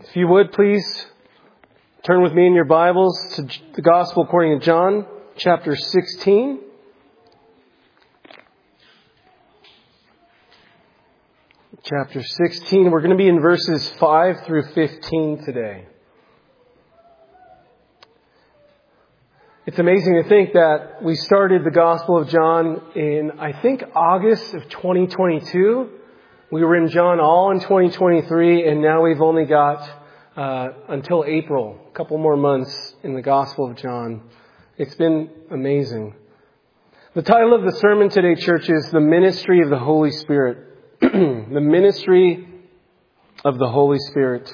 If you would, please turn with me in your Bibles to the Gospel according to John, chapter 16. Chapter 16. We're going to be in verses 5 through 15 today. It's amazing to think that we started the Gospel of John in, I think, August of 2022. We were in John all in 2023, and now we've only got until April, a couple more months in the Gospel of John. It's been amazing. The title of the sermon today, church, is The Ministry of the Holy Spirit. The Ministry of the Holy Spirit.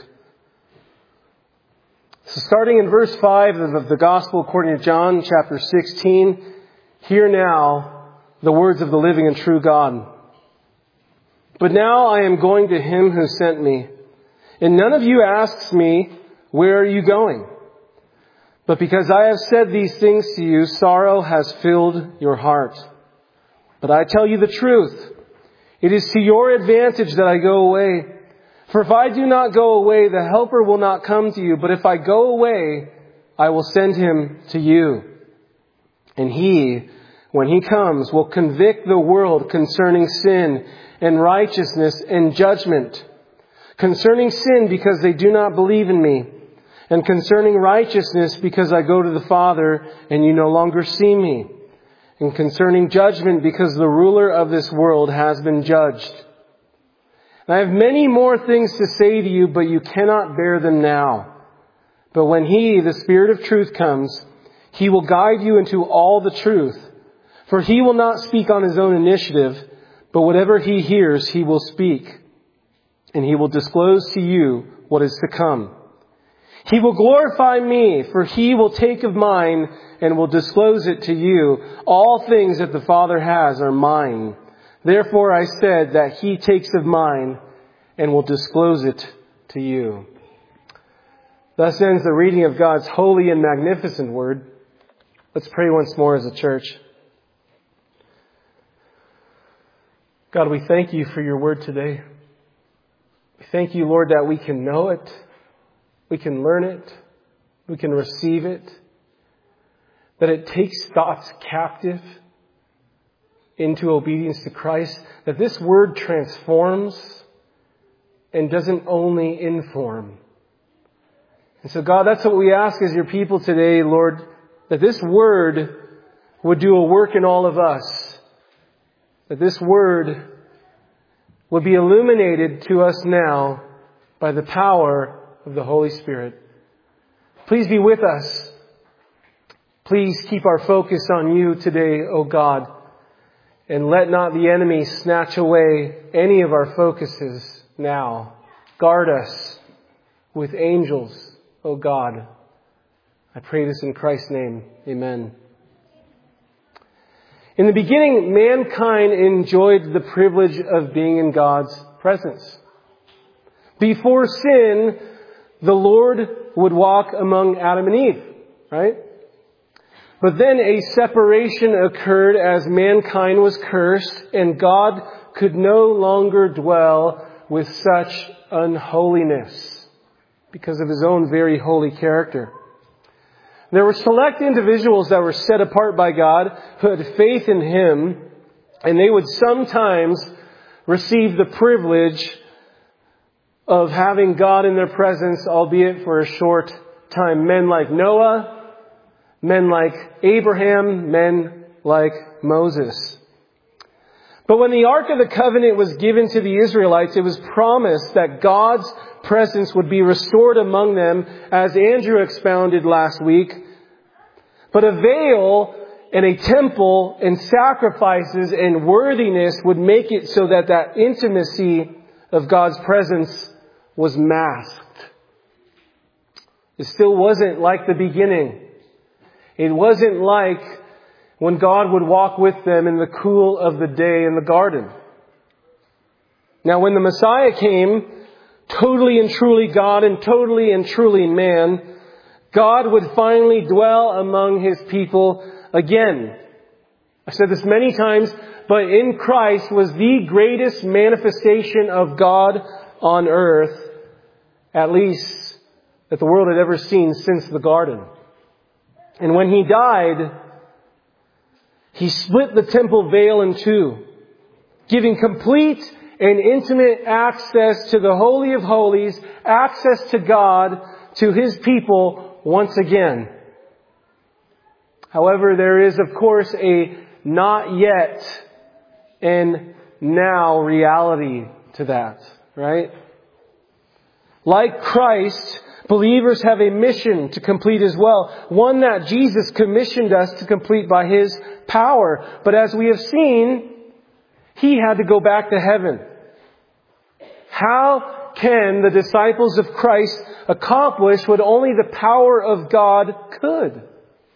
So starting in verse 5 of the Gospel according to John, chapter 16, hear now the words of the living and true God. But now I am going to him who sent me, and none of you asks me, where are you going? But because I have said these things to you, sorrow has filled your heart. But I tell you the truth. It is to your advantage that I go away. For if I do not go away, the Helper will not come to you. But if I go away, I will send him to you. And he, when he comes, will convict the world concerning sin and righteousness and judgment. Concerning sin, because they do not believe in me. And concerning righteousness, because I go to the Father and you no longer see me. And concerning judgment, because the ruler of this world has been judged. And I have many more things to say to you, but you cannot bear them now. But when He, the Spirit of truth, comes, He will guide you into all the truth. For He will not speak on His own initiative, but whatever He hears, He will speak. And He will disclose to you what is to come. He will glorify me, for He will take of mine and will disclose it to you. All things that the Father has are mine. Therefore I said that He takes of mine and will disclose it to you. Thus ends the reading of God's holy and magnificent word. Let's pray once more as a church. God, we thank you for your word today. We thank you, Lord, that we can know it. We can learn it. We can receive it. That it takes thoughts captive into obedience to Christ. That this word transforms and doesn't only inform. And so, God, that's what we ask as your people today, Lord, that this word would do a work in all of us. That this word would be illuminated to us now by the power of the Holy Spirit. Please be with us. Please keep our focus on you today, O God. And let not the enemy snatch away any of our focuses now. Guard us with angels, O God. I pray this in Christ's name. Amen. In the beginning, mankind enjoyed the privilege of being in God's presence. Before sin, the Lord would walk among Adam and Eve, right? But then a separation occurred as mankind was cursed, and God could no longer dwell with such unholiness because of His own very holy character. There were select individuals that were set apart by God who had faith in Him, and they would sometimes receive the privilege of having God in their presence, albeit for a short time. Men like Noah, men like Abraham, men like Moses. But when the Ark of the Covenant was given to the Israelites, it was promised that God's presence would be restored among them, as Andrew expounded last week. But a veil and a temple and sacrifices and worthiness would make it so that that intimacy of God's presence was masked. It still wasn't like the beginning. It wasn't like when God would walk with them in the cool of the day in the garden. Now, when the Messiah came, totally and truly God and totally and truly man, God would finally dwell among His people again. I've said this many times, but in Christ was the greatest manifestation of God on earth, at least that the world had ever seen since the garden. And when He died, He split the temple veil in two, giving complete and intimate access to the Holy of Holies, access to God, to His people once again. However, there is, of course, a not yet and now reality to that, right? Like Christ, believers have a mission to complete as well, one that Jesus commissioned us to complete by His power. But as we have seen, He had to go back to heaven. How can the disciples of Christ accomplish what only the power of God could?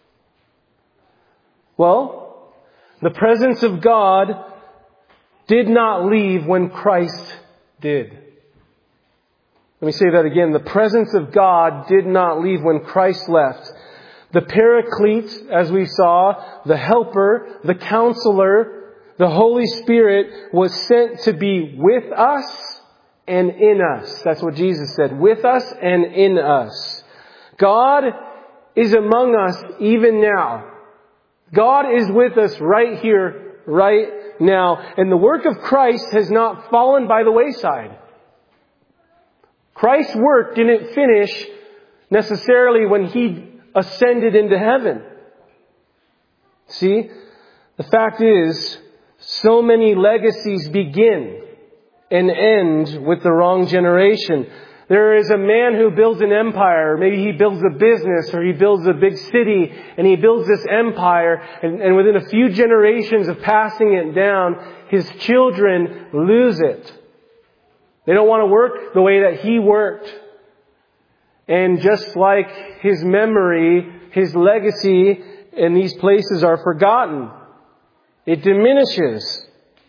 Well, the presence of God did not leave when Christ did. Let me say that again. The presence of God did not leave when Christ left. The Paraclete, as we saw, the Helper, the Counselor, the Holy Spirit was sent to be with us and in us. That's what Jesus said. With us and in us. God is among us even now. God is with us right here, right now. And the work of Christ has not fallen by the wayside. Christ's work didn't finish necessarily when He ascended into heaven. See, the fact is, so many legacies begin and end with the wrong generation. There is a man who builds an empire. Maybe he builds a business or he builds a big city and he builds this empire. And within a few generations of passing it down, his children lose it. They don't want to work the way that he worked. And just like his memory, his legacy in these places are forgotten. It diminishes.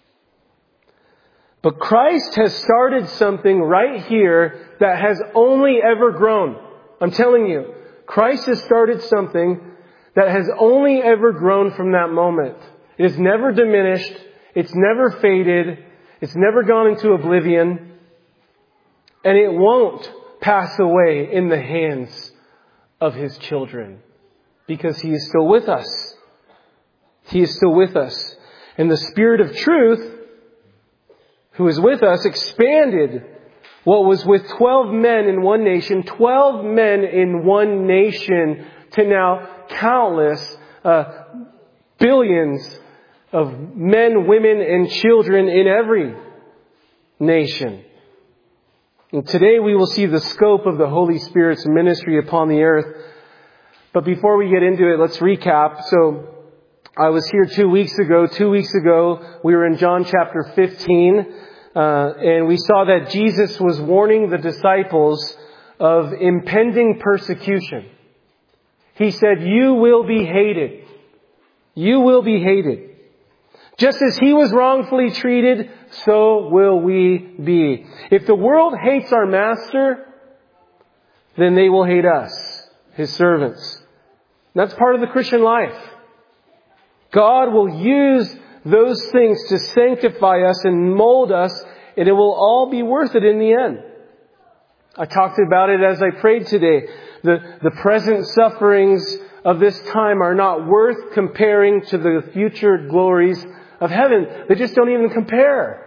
But Christ has started something right here that has only ever grown. I'm telling you, Christ has started something that has only ever grown from that moment. It has never diminished. It's never faded. It's never gone into oblivion. And it won't pass away in the hands of His children. Because He is still with us. He is still with us. And the Spirit of truth, who is with us, expanded what was with 12 men in one nation, 12 men in one nation, to now countless billions of men, women, and children in every nation. And today we will see the scope of the Holy Spirit's ministry upon the earth. But before we get into it, let's recap. So I was here 2 weeks ago. 2 weeks ago, we were in John chapter 15. And we saw that Jesus was warning the disciples of impending persecution. He said, "You will be hated. You will be hated. Just as He was wrongfully treated, so will we be. If the world hates our Master, then they will hate us, His servants." And that's part of the Christian life. God will use those things to sanctify us and mold us, and it will all be worth it in the end. I talked about it as I prayed today. The present sufferings of this time are not worth comparing to the future glories of heaven. They just don't even compare.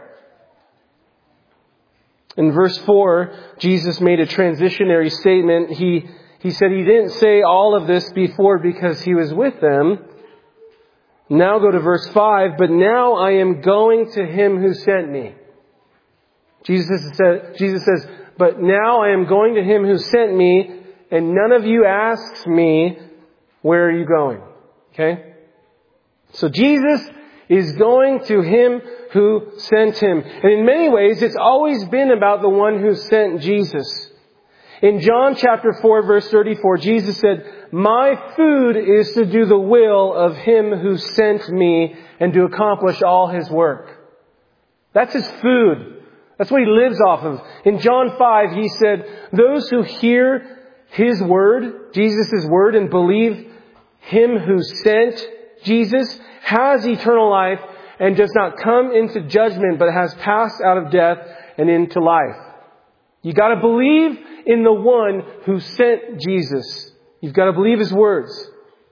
In verse 4, Jesus made a transitionary statement. He said He didn't say all of this before because He was with them. Now go to verse 5. "But now I am going to Him who sent me." Jesus says, "But now I am going to Him who sent me, and none of you asks me, where are you going?" Okay? So Jesus is going to Him who sent Him. And in many ways, it's always been about the one who sent Jesus. In John chapter 4, verse 34, Jesus said, "My food is to do the will of Him who sent me and to accomplish all His work." That's His food. That's what He lives off of. In John 5, He said, "Those who hear His word, Jesus' word, and believe Him who sent Jesus has eternal life and does not come into judgment, but has passed out of death and into life." You got to believe in the one who sent Jesus. You've got to believe His words.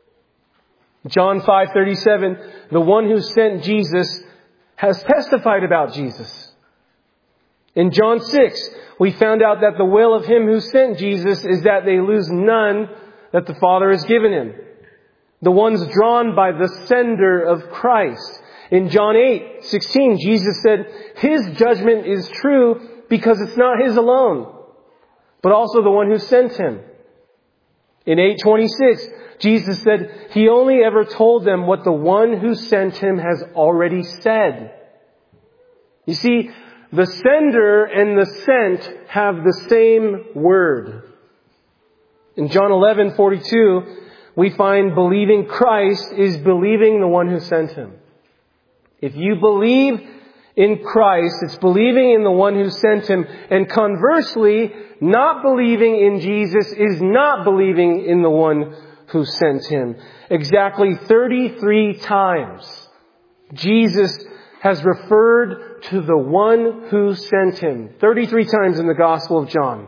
John 5:37, the one who sent Jesus has testified about Jesus. In John 6, we found out that the will of Him who sent Jesus is that they lose none that the Father has given Him. The ones drawn by the sender of Christ. In John 8:16, Jesus said, His judgment is true because it's not His alone, but also the one who sent Him. In 8:26, Jesus said He only ever told them what the one who sent Him has already said. You see, the sender and the sent have the same word. In John 11:42, we find believing Christ is believing the one who sent Him. If you believe in Christ, it's believing in the one who sent Him. And conversely, not believing in Jesus is not believing in the one who sent Him. Exactly 33 times, Jesus has referred to the one who sent Him. 33 times in the Gospel of John.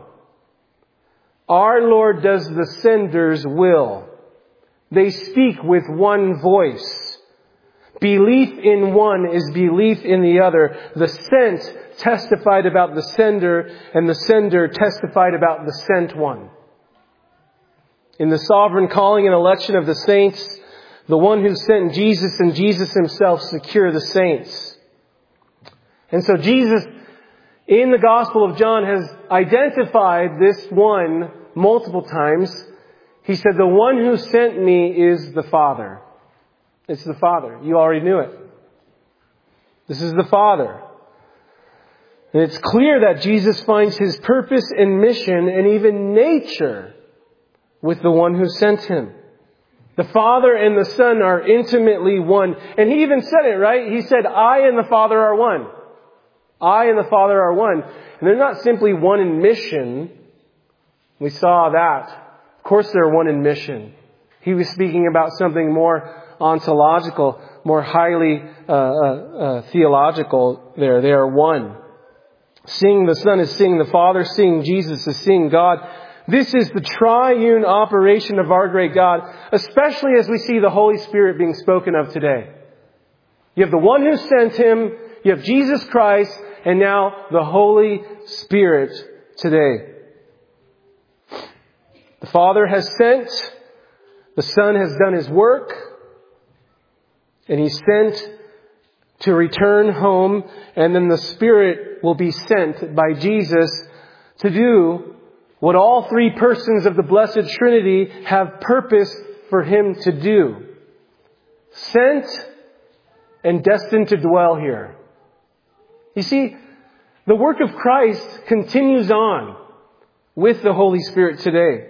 Our Lord does the sender's will. They speak with one voice. Belief in one is belief in the other. The sent testified about the sender, and the sender testified about the sent one. In the sovereign calling and election of the saints, the one who sent Jesus and Jesus Himself secure the saints. And so Jesus, in the Gospel of John, has identified this one multiple times. He said, the one who sent me is the Father. It's the Father. You already knew it. This is the Father. And it's clear that Jesus finds His purpose and mission and even nature with the one who sent Him. The Father and the Son are intimately one. And He even said it, right? He said, I and the Father are one. I and the Father are one. And they're not simply one in mission. We saw that. Of course they're one in mission. He was speaking about something more ontological, more highly theological there. They are one. Seeing the Son is seeing the Father. Seeing Jesus is seeing God. This is the triune operation of our great God, especially as we see the Holy Spirit being spoken of today. You have the one who sent Him, you have Jesus Christ, and now the Holy Spirit today. The Father has sent, the Son has done His work, and He's sent to return home, and then the Spirit will be sent by Jesus to do what all three persons of the Blessed Trinity have purpose for Him to do. Sent and destined to dwell here. You see, the work of Christ continues on with the Holy Spirit today.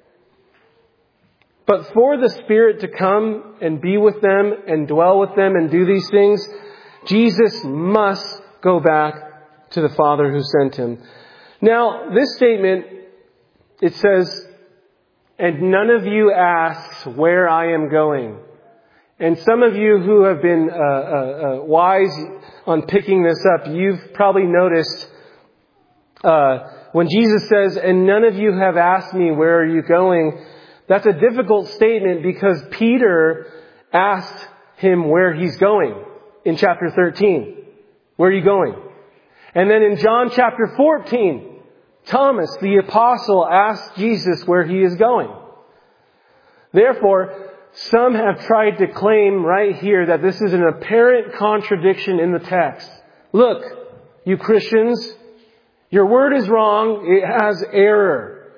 But for the Spirit to come and be with them and dwell with them and do these things, Jesus must go back to the Father who sent Him. Now, this statement, it says, and none of you asks where I am going. And some of you who have been wise on picking this up, you've probably noticed when Jesus says, and none of you have asked me, where are you going? That's a difficult statement because Peter asked Him where He's going in chapter 13. Where are you going? And then in John chapter 14, Thomas, the apostle, asked Jesus where He is going. Therefore, some have tried to claim right here that this is an apparent contradiction in the text. Look, you Christians, your word is wrong. It has error.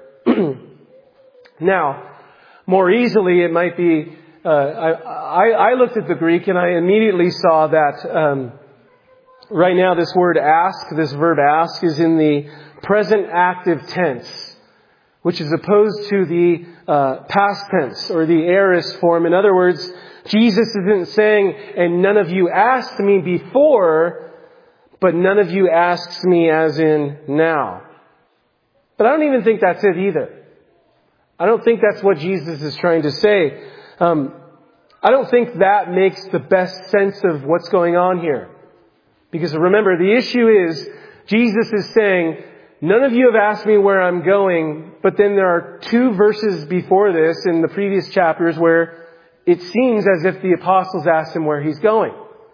Now, more easily, it might be, I looked at the Greek and I immediately saw that right now this word ask, this verb ask, is in the present active tense, which is opposed to the past tense or the aorist form. In other words, Jesus isn't saying, and none of you asked me before, but none of you asks me as in now. But I don't even think that's it either. I don't think that's what Jesus is trying to say. I don't think that makes the best sense of what's going on here. Because remember, the issue is, Jesus is saying, none of you have asked me where I'm going, but then there are 2 verses before this in the previous chapters where it seems as if the apostles asked him where he's going.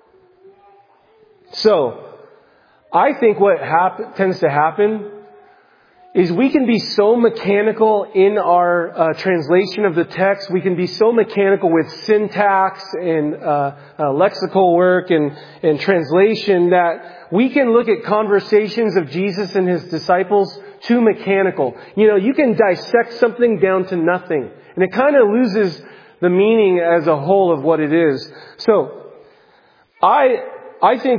So, I think what tends to happen is we can be so mechanical in our translation of the text. We can be so mechanical with syntax and lexical work and translation that we can look at conversations of Jesus and His disciples too mechanical. You can dissect something down to nothing, and it kind of loses the meaning as a whole of what it is. So, I think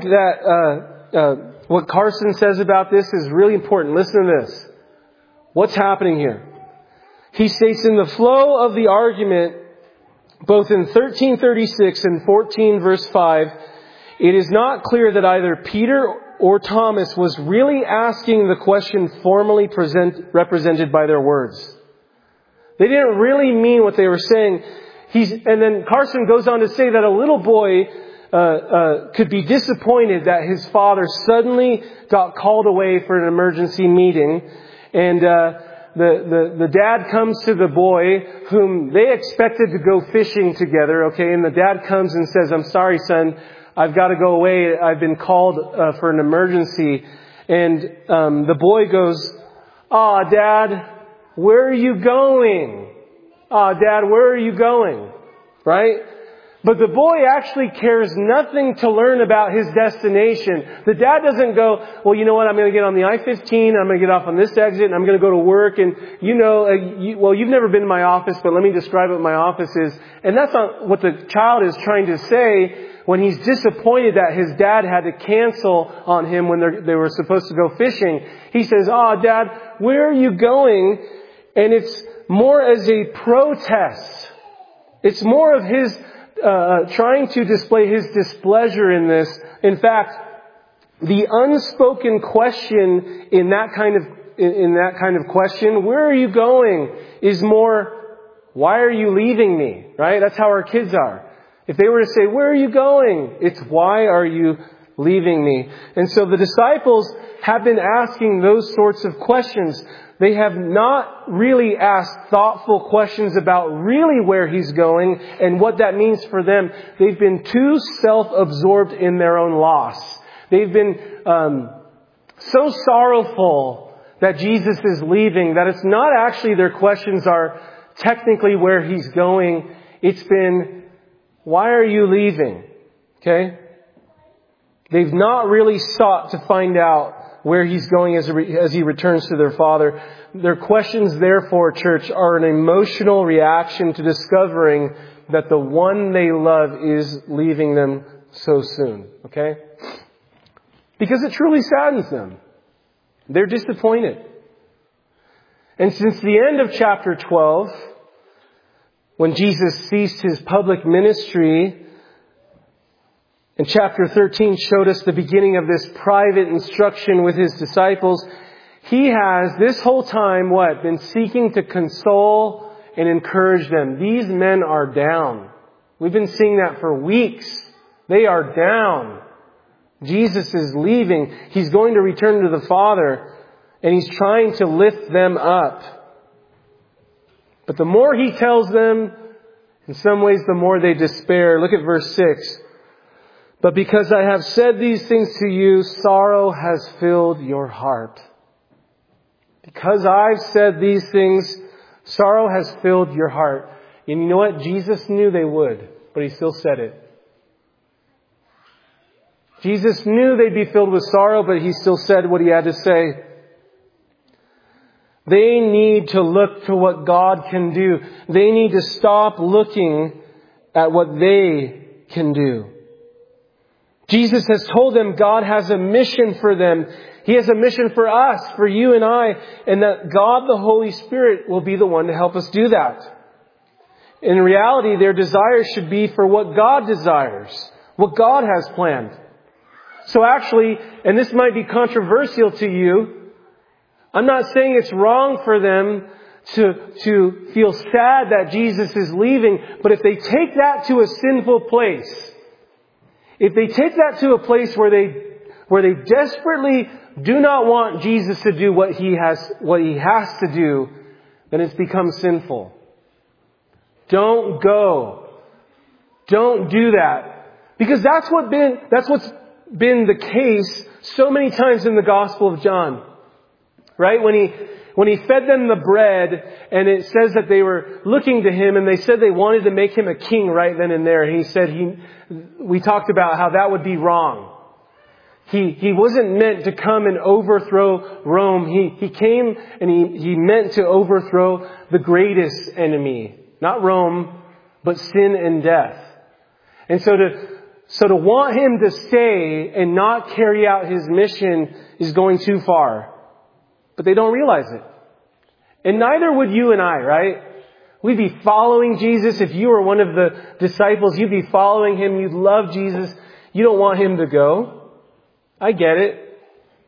that what Carson says about this is really important. Listen to this. What's happening here? He states in the flow of the argument, both in 13:36 and 14 verse 5, it is not clear that either Peter or Thomas was really asking the question formally represented by their words. They didn't really mean what they were saying. And then Carson goes on to say that a little boy could be disappointed that his father suddenly got called away for an emergency meeting. And the dad comes to the boy whom they expected to go fishing together, okay? And the dad comes and says, "I'm sorry, son, I've got to go away. I've been called for an emergency." And the boy goes, "Aw, Dad, where are you going? Aw, Dad, where are you going?" Right? But the boy actually cares nothing to learn about his destination. The dad doesn't go, "Well, you know what? I'm going to get on the I-15. I'm going to get off on this exit, and I'm going to go to work. And you've never been to my office, but let me describe what my office is." And that's not what the child is trying to say when he's disappointed that his dad had to cancel on him when they were supposed to go fishing. He says, "Oh, Dad, where are you going?" And it's more as a protest. It's more of his trying to display his displeasure in this. In fact, the unspoken question in that kind of question, "Where are you going?" is more, "Why are you leaving me?" Right? That's how our kids are. If they were to say, "Where are you going?" it's, "Why are you leaving me?" And so the disciples have been asking those sorts of questions. They have not really asked thoughtful questions about really where He's going and what that means for them. They've been too self-absorbed in their own loss. They've been so sorrowful that Jesus is leaving that it's not actually their questions are technically where He's going. It's been, "Why are you leaving?" Okay? They've not really sought to find out where He's going as He returns to their Father. Their questions, therefore, church, are an emotional reaction to discovering that the one they love is leaving them so soon. Okay? Because it truly saddens them. They're disappointed. And since the end of chapter 12, when Jesus ceased His public ministry, and chapter 13 showed us the beginning of this private instruction with His disciples. He has, this whole time, been seeking to console and encourage them. These men are down. We've been seeing that for weeks. They are down. Jesus is leaving. He's going to return to the Father, and He's trying to lift them up. But the more He tells them, in some ways, the more they despair. Look at verse 6. "But because I have said these things to you, sorrow has filled your heart." Because I've said these things, sorrow has filled your heart. And you know what? Jesus knew they would, but He still said it. Jesus knew they'd be filled with sorrow, but He still said what He had to say. They need to look to what God can do. They need to stop looking at what they can do. Jesus has told them God has a mission for them. He has a mission for us, for you and I, and that God the Holy Spirit will be the one to help us do that. In reality, their desire should be for what God desires, what God has planned. So actually, and this might be controversial to you, I'm not saying it's wrong for them to feel sad that Jesus is leaving, but if they take that to a sinful place, if they take that to a place where they desperately do not want Jesus to do what he has to do, then it's become sinful. Don't go. Don't do that. Because that's what's been the case so many times in the Gospel of John. Right? When he fed them the bread, and it says that they were looking to him, and they said they wanted to make him a king right then and there. And he said we talked about how that would be wrong. He wasn't meant to come and overthrow Rome. He came and he meant to overthrow the greatest enemy. Not Rome, but sin and death. And so to want him to stay and not carry out his mission is going too far. But they don't realize it. And neither would you and I, right? We'd be following Jesus. If you were one of the disciples, you'd be following him. You'd love Jesus. You don't want him to go. I get it.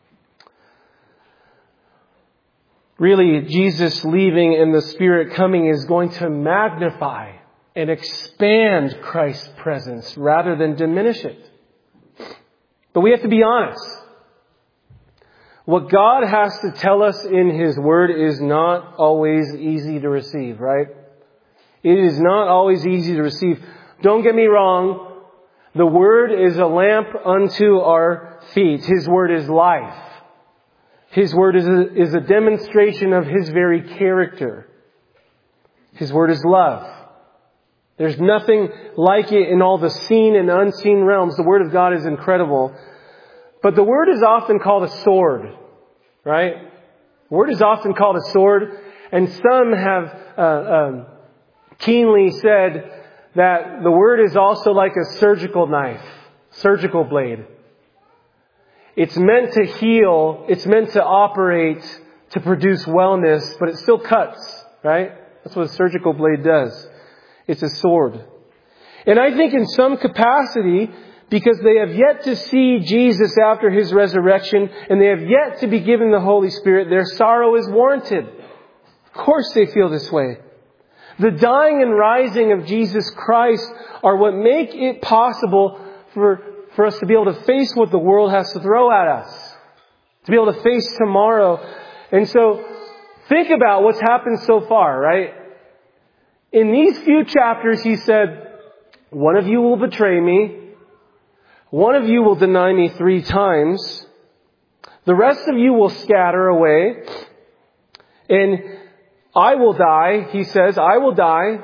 Really, Jesus leaving and the Spirit coming is going to magnify and expand Christ's presence rather than diminish it. But we have to be honest. What God has to tell us in His Word is not always easy to receive, right? It is not always easy to receive. Don't get me wrong. The Word is a lamp unto our feet. His Word is life. His Word is a demonstration of His very character. His Word is love. There's nothing like it in all the seen and unseen realms. The Word of God is incredible. But the Word is often called a sword, right? The Word is often called a sword. And some have keenly said that the Word is also like a surgical knife, surgical blade. It's meant to heal, it's meant to operate, to produce wellness, but it still cuts, right? That's what a surgical blade does. It's a sword. And I think in some capacity, because they have yet to see Jesus after His resurrection, and they have yet to be given the Holy Spirit, their sorrow is warranted. Of course they feel this way. The dying and rising of Jesus Christ are what make it possible for us to be able to face what the world has to throw at us. To be able to face tomorrow. And so, think about what's happened so far, right? In these few chapters, He said, one of you will betray me. One of you will deny me 3 times. The rest of you will scatter away. And I will die, He says, I will die.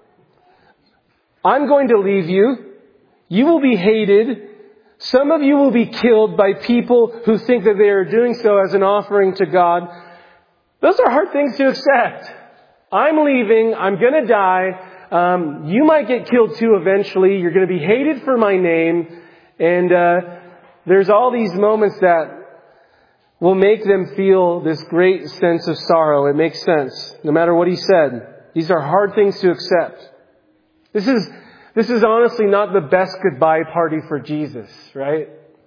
I'm going to leave you. You will be hated. Some of you will be killed by people who think that they are doing so as an offering to God. Those are hard things to accept. I'm leaving. I'm going to die. You might get killed too eventually. You're going to be hated for my name. And there's all these moments that will make them feel this great sense of sorrow. It makes sense, no matter what He said. These are hard things to accept. This is honestly not the best goodbye party for Jesus, right?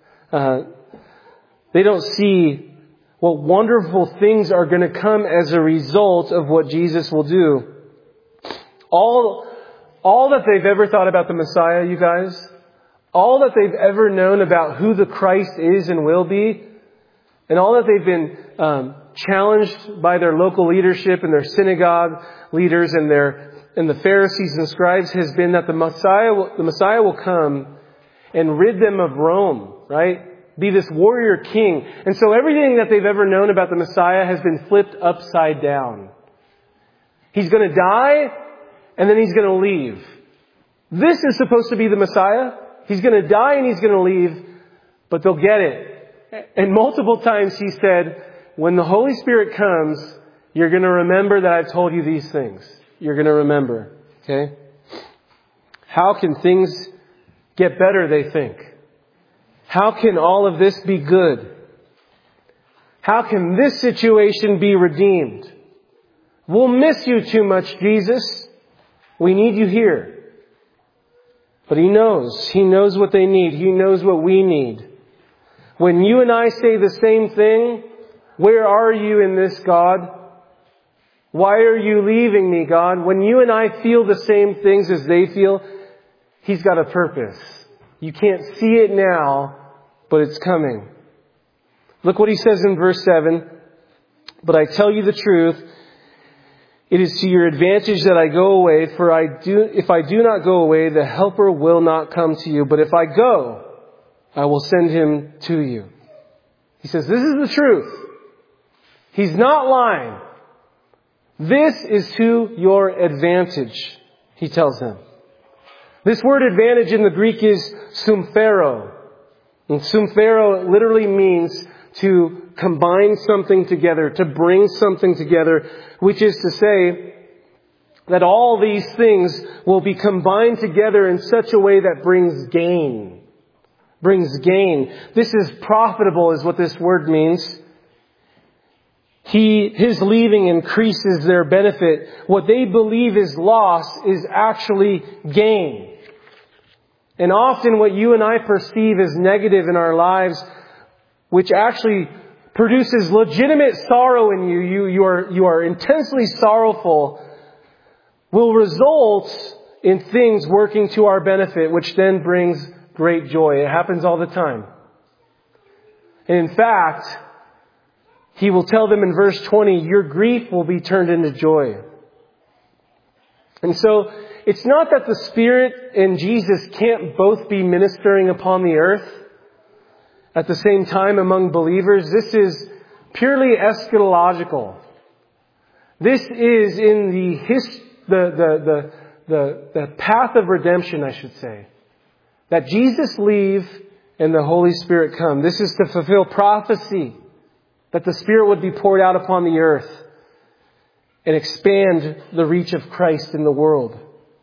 They don't see what wonderful things are going to come as a result of what Jesus will do. All that they've ever thought about the Messiah, you guys, all that they've ever known about who the Christ is and will be, and all that they've been challenged by their local leadership and their synagogue leaders and the Pharisees and scribes has been that the Messiah will come and rid them of Rome, right? Be this warrior king. And so everything that they've ever known about the Messiah has been flipped upside down. He's going to die, and then He's going to leave. This is supposed to be the Messiah. He's going to die and He's going to leave, but they'll get it. And multiple times He said, when the Holy Spirit comes, you're going to remember that I've told you these things. You're going to remember. Okay? How can things get better, they think? How can all of this be good? How can this situation be redeemed? We'll miss you too much, Jesus. We need you here. But He knows. He knows what they need. He knows what we need. When you and I say the same thing, where are you in this, God? Why are you leaving me, God? When you and I feel the same things as they feel, He's got a purpose. You can't see it now, but it's coming. Look what he says in verse 7. But I tell you the truth, it is to your advantage that I go away, for if I do not go away, the Helper will not come to you. But if I go, I will send him to you. He says, this is the truth. He's not lying. This is to your advantage, he tells them. This word advantage in the Greek is sumphero. And sumphero literally means to combine something together, to bring something together, which is to say that all these things will be combined together in such a way that brings gain. Brings gain. This is profitable is what this word means. His leaving increases their benefit. What they believe is loss is actually gain. And often what you and I perceive as negative in our lives, which actually produces legitimate sorrow in you, you are intensely sorrowful, will result in things working to our benefit, which then brings great joy. It happens all the time. And in fact, he will tell them in verse 20, your grief will be turned into joy. And so, it's not that the Spirit and Jesus can't both be ministering upon the earth at the same time among believers. This is purely eschatological. This is in the path of redemption, I should say. That Jesus leave and the Holy Spirit come. This is to fulfill prophecy. That the Spirit would be poured out upon the earth and expand the reach of Christ in the world.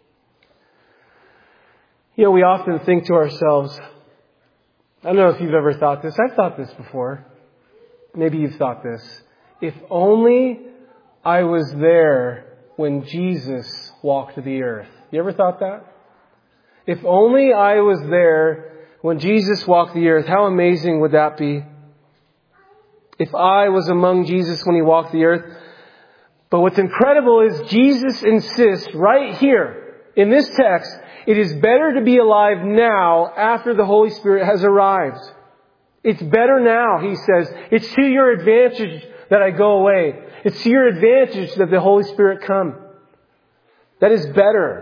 You know, we often think to ourselves, I don't know if you've ever thought this. I've thought this before. Maybe you've thought this. If only I was there when Jesus walked the earth. You ever thought that? If only I was there when Jesus walked the earth, how amazing would that be? If I was among Jesus when he walked the earth. But what's incredible is Jesus insists right here in this text, it is better to be alive now after the Holy Spirit has arrived. It's better now, he says. It's to your advantage that I go away. It's to your advantage that the Holy Spirit come. That is better.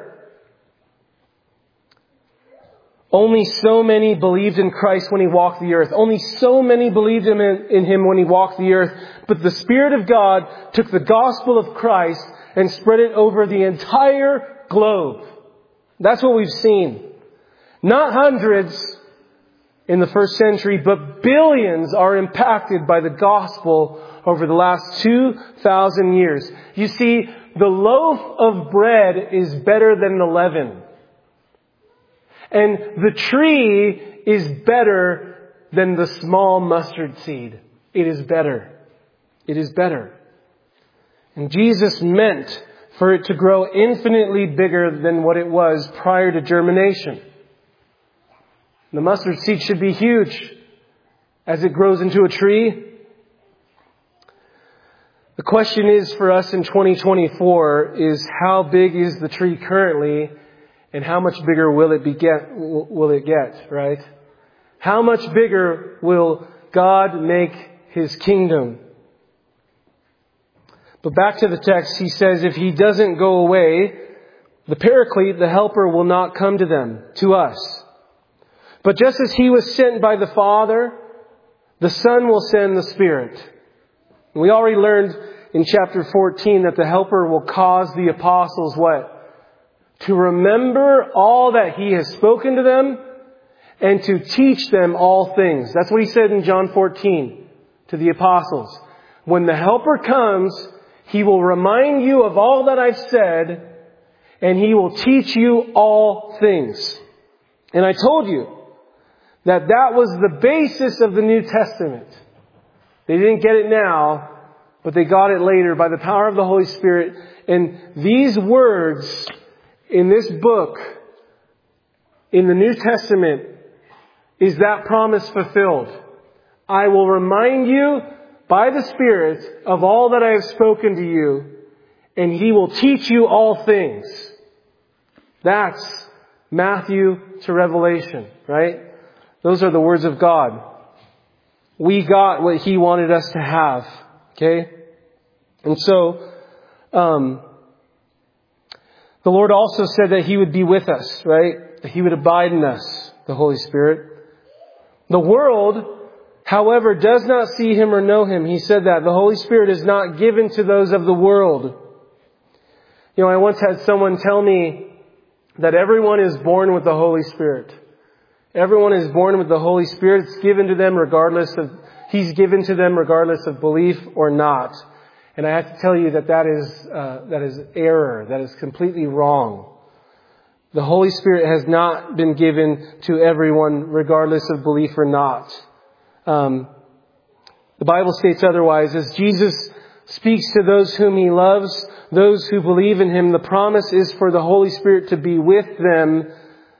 Only so many believed in Christ when he walked the earth. Only so many believed in him when he walked the earth. But the Spirit of God took the gospel of Christ and spread it over the entire globe. That's what we've seen. Not hundreds in the first century, but billions are impacted by the gospel over the last 2,000 years. You see, the loaf of bread is better than the leaven. And the tree is better than the small mustard seed. It is better. It is better. And Jesus meant for it to grow infinitely bigger than what it was prior to germination. The mustard seed should be huge as it grows into a tree. The question is for us in 2024 is how big is the tree currently? And how much bigger will it get, right? How much bigger will God make his kingdom? But back to the text, he says, if he doesn't go away, the Paraclete, the Helper, will not come to them, to us. But just as he was sent by the Father, the Son will send the Spirit. And we already learned in chapter 14 that the Helper will cause the apostles what? To remember all that he has spoken to them and to teach them all things. That's what he said in John 14 to the apostles. When the Helper comes, he will remind you of all that I've said and he will teach you all things. And I told you that was the basis of the New Testament. They didn't get it now, but they got it later by the power of the Holy Spirit. And these words in this book, in the New Testament, is that promise fulfilled. I will remind you by the Spirit of all that I have spoken to you, and he will teach you all things. That's Matthew to Revelation, right? Those are the words of God. we got what He wanted us to have. Okay? And so, the Lord also said that He would be with us, right? That He would abide in us, the Holy Spirit. The world, however, does not see Him or know Him. He said that. The Holy Spirit is not given to those of the world. You know, I once had someone tell me that everyone is born with the Holy Spirit. Everyone is born with the Holy Spirit. It's given to them He's given to them regardless of belief or not. And I have to tell you that is error. That is completely wrong. The Holy Spirit has not been given to everyone regardless of belief or not. The Bible states otherwise. As Jesus speaks to those whom He loves, those who believe in Him, the promise is for the Holy Spirit to be with them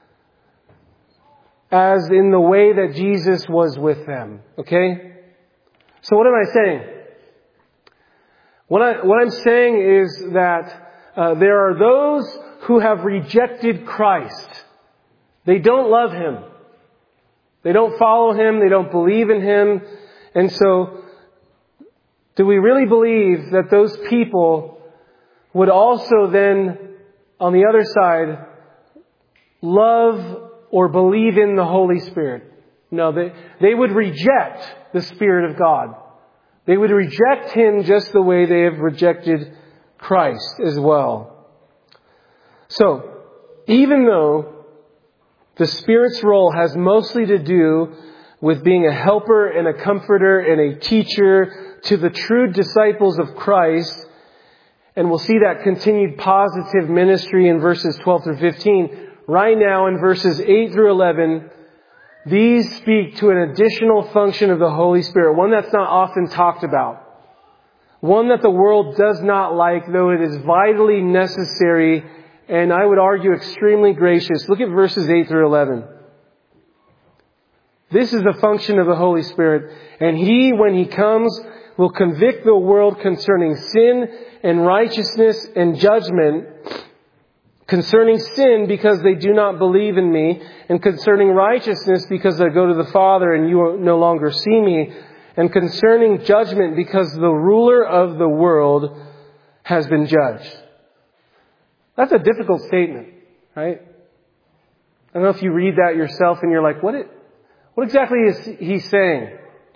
as in the way that Jesus was with them. Okay? So what am I saying? What I'm saying is that there are those who have rejected Christ. They don't love Him. They don't follow Him. They don't believe in Him. And so, do we really believe that those people would also then, on the other side, love or believe in the Holy Spirit? No, they would reject the Spirit of God. They would reject Him just the way they have rejected Christ as well. So, even though the Spirit's role has mostly to do with being a helper and a comforter and a teacher to the true disciples of Christ, and we'll see that continued positive ministry in verses 12 through 15, right now in verses 8 through 11, these speak to an additional function of the Holy Spirit, one that's not often talked about. One that the world does not like, though it is vitally necessary, and I would argue extremely gracious. Look at verses 8 through 11. This is the function of the Holy Spirit. And He, when He comes, will convict the world concerning sin and righteousness and judgment. Concerning sin, because they do not believe in Me. And concerning righteousness, because I go to the Father and you no longer see Me. And concerning judgment, because the ruler of the world has been judged. That's a difficult statement, right? I don't know if you read that yourself and you're like, what exactly is He saying?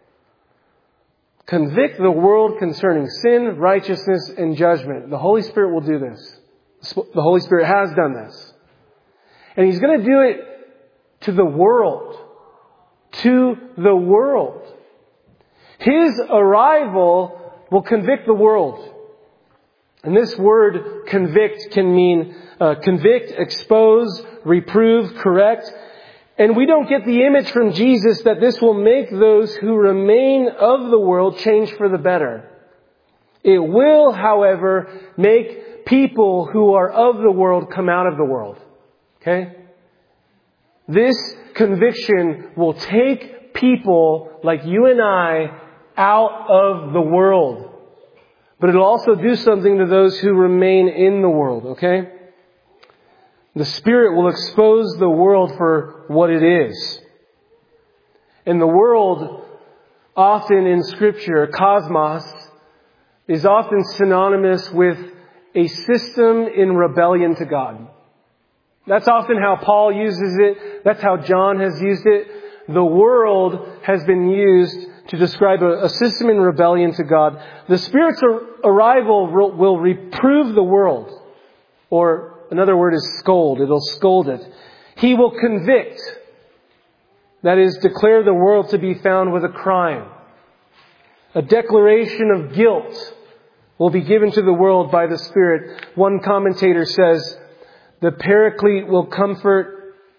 Convict the world concerning sin, righteousness, and judgment. The Holy Spirit will do this. The Holy Spirit has done this. And He's going to do it to the world. To the world. His arrival will convict the world. And this word convict can mean convict, expose, reprove, correct. And we don't get the image from Jesus that this will make those who remain of the world change for the better. It will, however, make people who are of the world come out of the world. Okay? This conviction will take people like you and I out of the world. But it'll also do something to those who remain in the world, okay? The Spirit will expose the world for what it is. And the world, often in Scripture, cosmos, is often synonymous with a system in rebellion to God. That's often how Paul uses it. That's how John has used it. The world has been used to describe a system in rebellion to God. The Spirit's arrival will reprove the world. Or another word is scold. It'll scold it. He will convict. That is, declare the world to be found with a crime. A declaration of guilt will be given to the world by the Spirit. One commentator says, the Paraclete will confront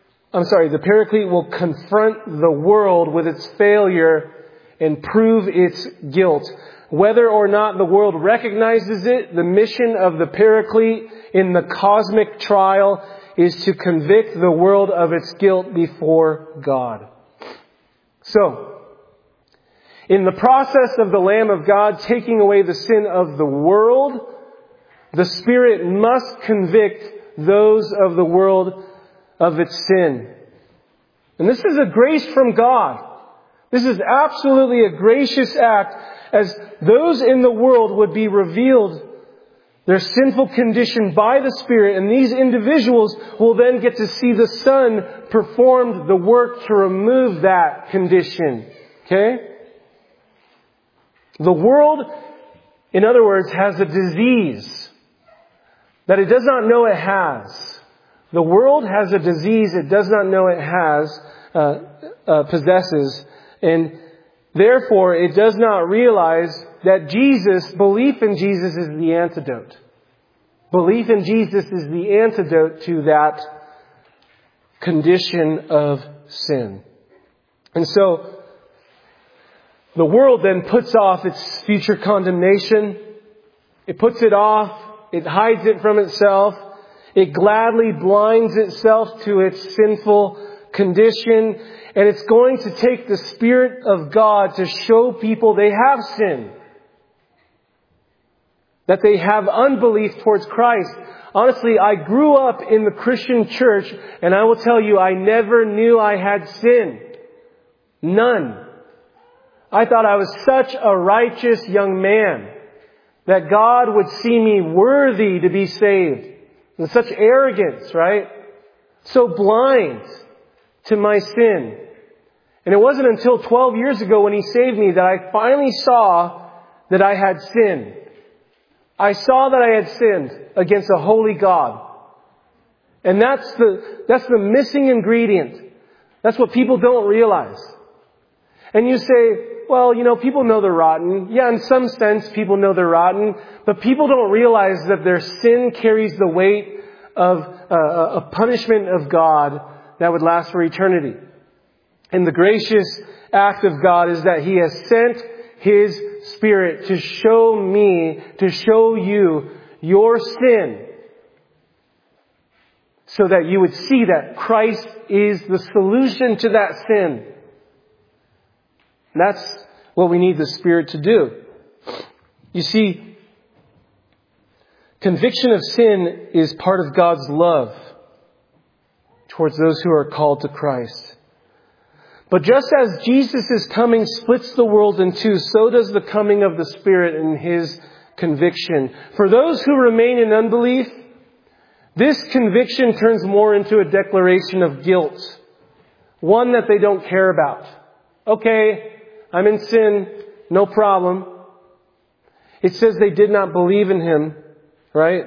the world with its failure and prove its guilt. Whether or not the world recognizes it, the mission of the Paraclete in the cosmic trial is to convict the world of its guilt before God. So, in the process of the Lamb of God taking away the sin of the world, the Spirit must convict those of the world of its sin. And this is a grace from God. This is absolutely a gracious act as those in the world would be revealed their sinful condition by the Spirit, and these individuals will then get to see the Son perform the work to remove that condition. Okay? The world, in other words, has a disease that it does not know it has. The world has a disease it does not know it has, possesses, and therefore it does not realize that belief in Jesus is the antidote. Belief in Jesus is the antidote to that condition of sin. And so, the world then puts off its future condemnation. It puts it off. It hides it from itself. It gladly blinds itself to its sinful condition. And it's going to take the Spirit of God to show people they have sin. That they have unbelief towards Christ. Honestly, I grew up in the Christian church, and I will tell you, I never knew I had sin. None. I thought I was such a righteous young man that God would see me worthy to be saved. And such arrogance, right? So blind to my sin. And it wasn't until 12 years ago when He saved me that I finally saw that I had sinned. I saw that I had sinned against a holy God. And that's the missing ingredient. That's what people don't realize. And you say, well, people know they're rotten. Yeah, in some sense, people know they're rotten. But people don't realize that their sin carries the weight of a punishment of God that would last for eternity. And the gracious act of God is that He has sent His Spirit to show me, to show you your sin, so that you would see that Christ is the solution to that sin. That's what we need the Spirit to do. You see, conviction of sin is part of God's love towards those who are called to Christ. But just as Jesus' coming splits the world in two, so does the coming of the Spirit in His conviction. For those who remain in unbelief, this conviction turns more into a declaration of guilt. One that they don't care about. Okay, I'm in sin, no problem. It says they did not believe in Him, right?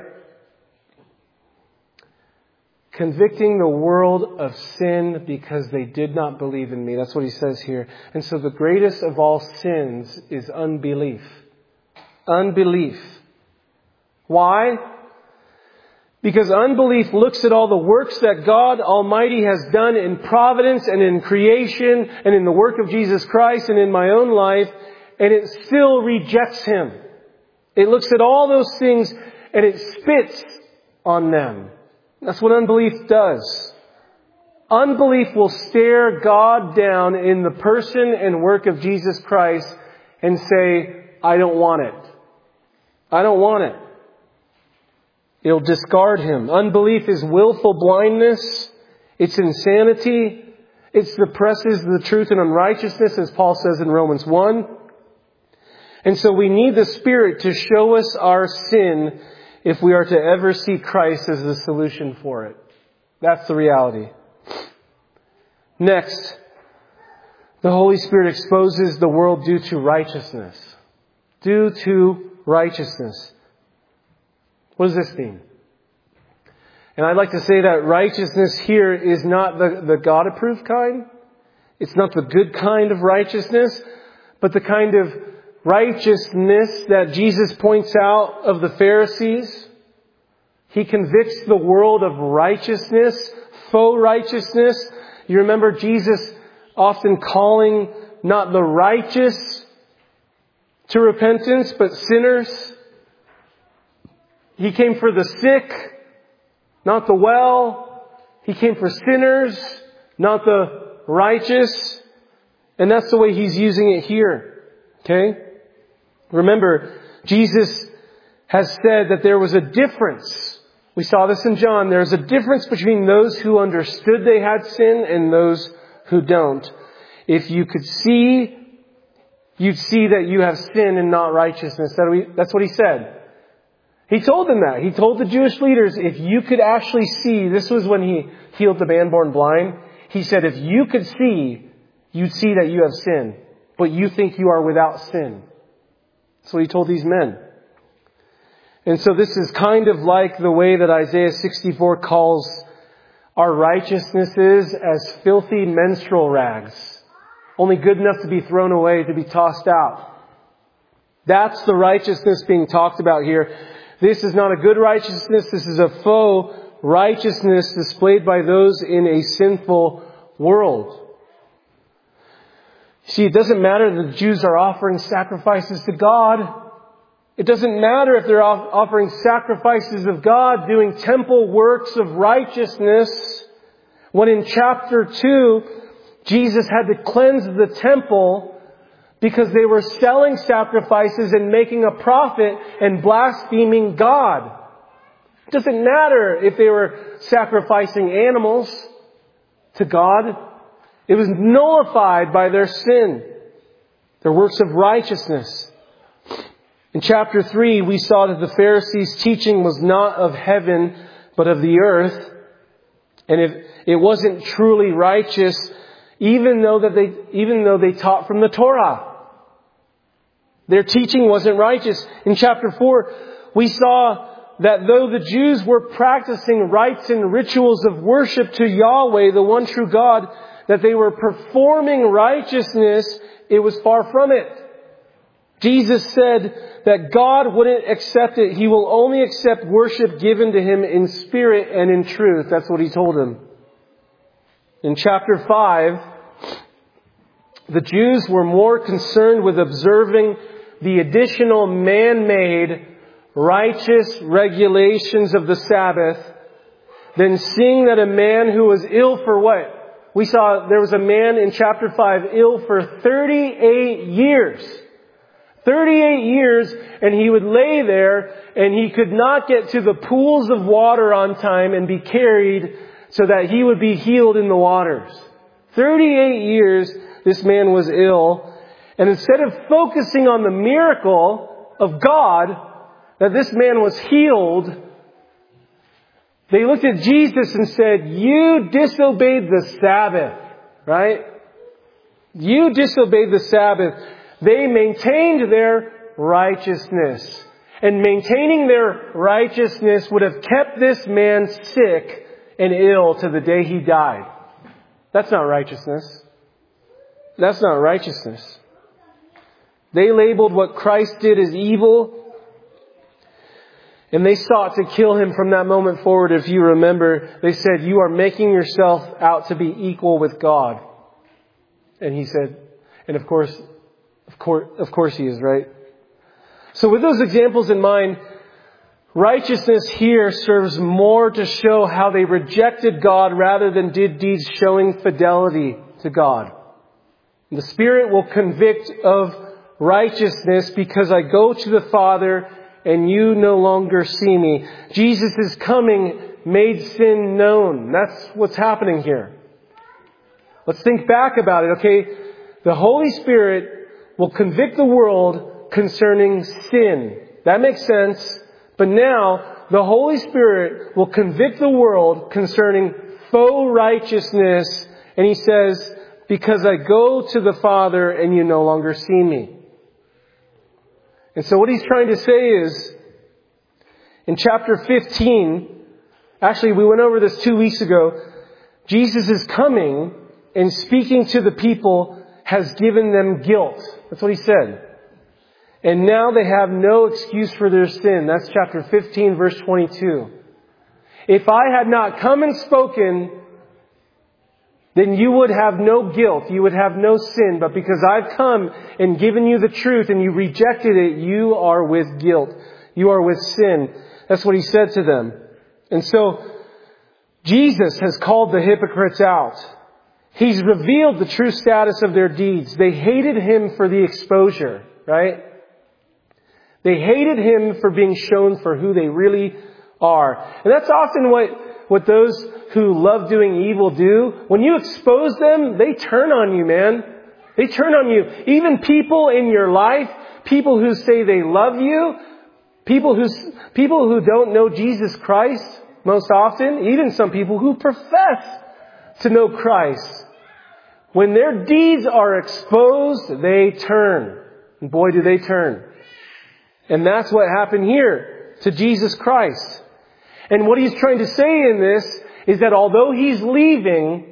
Convicting the world of sin because they did not believe in me. That's what He says here. And so the greatest of all sins is unbelief. Unbelief. Why? Because unbelief looks at all the works that God Almighty has done in providence and in creation and in the work of Jesus Christ and in my own life, and it still rejects Him. It looks at all those things and it spits on them. That's what unbelief does. Unbelief will stare God down in the person and work of Jesus Christ and say, I don't want it. I don't want it. It'll discard Him. Unbelief is willful blindness. It's insanity. It suppresses the truth in unrighteousness, as Paul says in Romans 1. And so we need the Spirit to show us our sin if we are to ever see Christ as the solution for it. That's the reality. Next, the Holy Spirit exposes the world due to righteousness. Due to righteousness. What does this mean? And I'd like to say that righteousness here is not the God-approved kind. It's not the good kind of righteousness, but the kind of righteousness that Jesus points out of the Pharisees. He convicts the world of righteousness, faux righteousness. You remember Jesus often calling not the righteous to repentance, but sinners. He came for the sick, not the well. He came for sinners, not the righteous. And that's the way He's using it here. Okay? Remember, Jesus has said that there was a difference. We saw this in John. There's a difference between those who understood they had sin and those who don't. if you could see, you'd see that you have sin and not righteousness. That's what he said. He told them that. He told the Jewish leaders, if you could actually see, this was when he healed the man born blind. He said, if you could see, you'd see that you have sin, but you think you are without sin. That's what he told these men. And so this is kind of like the way that Isaiah 64 calls our righteousnesses as filthy menstrual rags, only good enough to be thrown away, to be tossed out. That's the righteousness being talked about here. This is not a good righteousness. This is a faux righteousness displayed by those in a sinful world. See, it doesn't matter that the Jews are offering sacrifices to God. It doesn't matter if they're offering sacrifices of God, doing temple works of righteousness, when in chapter 2, Jesus had to cleanse the temple because they were selling sacrifices and making a profit and blaspheming God. It doesn't matter if they were sacrificing animals to God. It was nullified by their sin, their works of righteousness. In chapter 3, we saw that the Pharisees' teaching was not of heaven, but of the earth. And if it wasn't truly righteous, even though they taught from the Torah. Their teaching wasn't righteous. In chapter 4, we saw that though the Jews were practicing rites and rituals of worship to Yahweh, the one true God, that they were performing righteousness, it was far from it. Jesus said that God wouldn't accept it. He will only accept worship given to Him in spirit and in truth. That's what He told them. In chapter 5, the Jews were more concerned with observing the additional man-made righteous regulations of the Sabbath than seeing that a man who was ill for what? We saw there was a man in chapter 5 ill for 38 years. 38 years, and he would lay there and he could not get to the pools of water on time and be carried so that he would be healed in the waters. 38 years this man was ill, and instead of focusing on the miracle of God, that this man was healed, they looked at Jesus and said, you disobeyed the Sabbath, right? You disobeyed the Sabbath. They maintained their righteousness. And maintaining their righteousness would have kept this man sick and ill to the day he died. That's not righteousness. That's not righteousness. They labeled what Christ did as evil, and they sought to kill Him from that moment forward. If you remember, they said, you are making yourself out to be equal with God. And He said, and of course He is, right? So with those examples in mind, righteousness here serves more to show how they rejected God rather than did deeds showing fidelity to God. The Spirit will convict of righteousness because I go to the Father and you no longer see me. Jesus' coming made sin known. That's what's happening here. Let's think back about it, okay? The Holy Spirit will convict the world concerning sin. That makes sense. But now, the Holy Spirit will convict the world concerning faux righteousness. And He says, because I go to the Father and you no longer see me. And so what He's trying to say is, in chapter 15, actually we went over this 2 weeks ago, Jesus is coming and speaking to the people has given them guilt. That's what He said. And now they have no excuse for their sin. That's chapter 15, verse 22. If I had not come and spoken, then you would have no guilt. You would have no sin. But because I've come and given you the truth and you rejected it, you are with guilt. You are with sin. That's what He said to them. And so, Jesus has called the hypocrites out. He's revealed the true status of their deeds. They hated Him for the exposure, right? They hated Him for being shown for who they really are. And that's often what those who love doing evil do. When you expose them, they turn on you, man. They turn on you. Even people in your life, people who say they love you, people who don't know Jesus Christ most often, even some people who profess to know Christ. When their deeds are exposed, they turn. And boy, do they turn. And that's what happened here to Jesus Christ. And what he's trying to say in this is that although he's leaving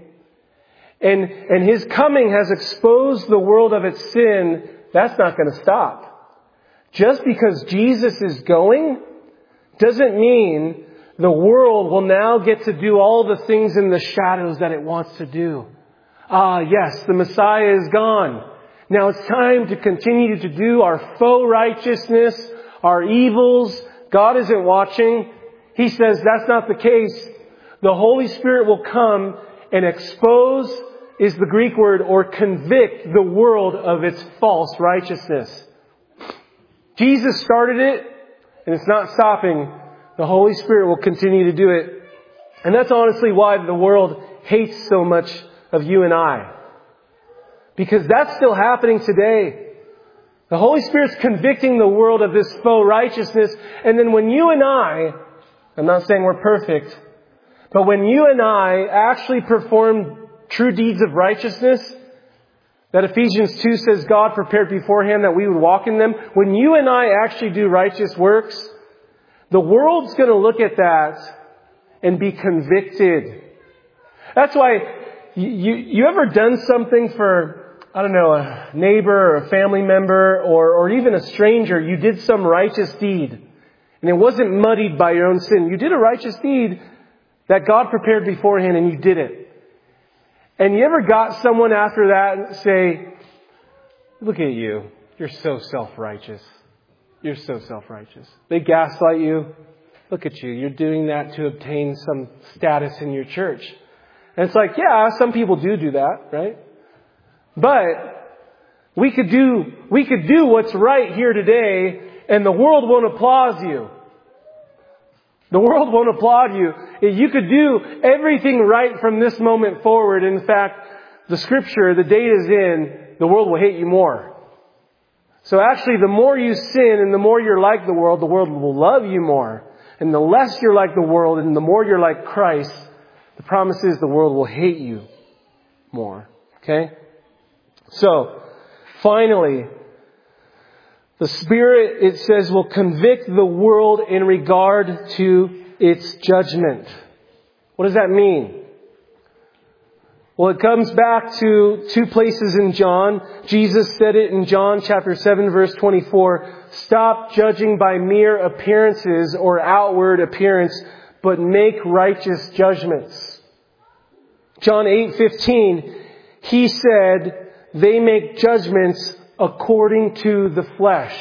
and his coming has exposed the world of its sin, that's not going to stop. Just because Jesus is going doesn't mean the world will now get to do all the things in the shadows that it wants to do. Yes, the Messiah is gone. Now it's time to continue to do our faux righteousness, our evils. God isn't watching. He says that's not the case. The Holy Spirit will come and expose is the Greek word, or convict the world of its false righteousness. Jesus started it, and it's not stopping. The Holy Spirit will continue to do it. And that's honestly why the world hates so much of you and I. Because that's still happening today. The Holy Spirit's convicting the world of this faux righteousness. And then when you and I'm not saying we're perfect, but when you and I actually perform true deeds of righteousness, that Ephesians 2 says God prepared beforehand that we would walk in them. When you and I actually do righteous works, the world's going to look at that and be convicted. That's why you ever done something for, I don't know, a neighbor or a family member or even a stranger. You did some righteous deed and it wasn't muddied by your own sin. You did a righteous deed that God prepared beforehand and you did it. And you ever got someone after that and say, look at you. You're so self-righteous. You're so self-righteous. They gaslight you. Look at you. You're doing that to obtain some status in your church. And it's like, yeah, some people do that, right? But we could do what's right here today and the world won't applaud you. The world won't applaud you. You could do everything right from this moment forward. In fact, the scripture, the date is in, the world will hate you more. So actually, the more you sin and the more you're like the world will love you more. And the less you're like the world and the more you're like Christ, the promise is the world will hate you more. Okay? So, finally, the Spirit, it says, will convict the world in regard to its judgment. What does that mean? Well, it comes back to two places in John. Jesus said it in John chapter 7, verse 24. Stop judging by mere appearances or outward appearance, but make righteous judgments. John 8:15, he said, they make judgments according to the flesh.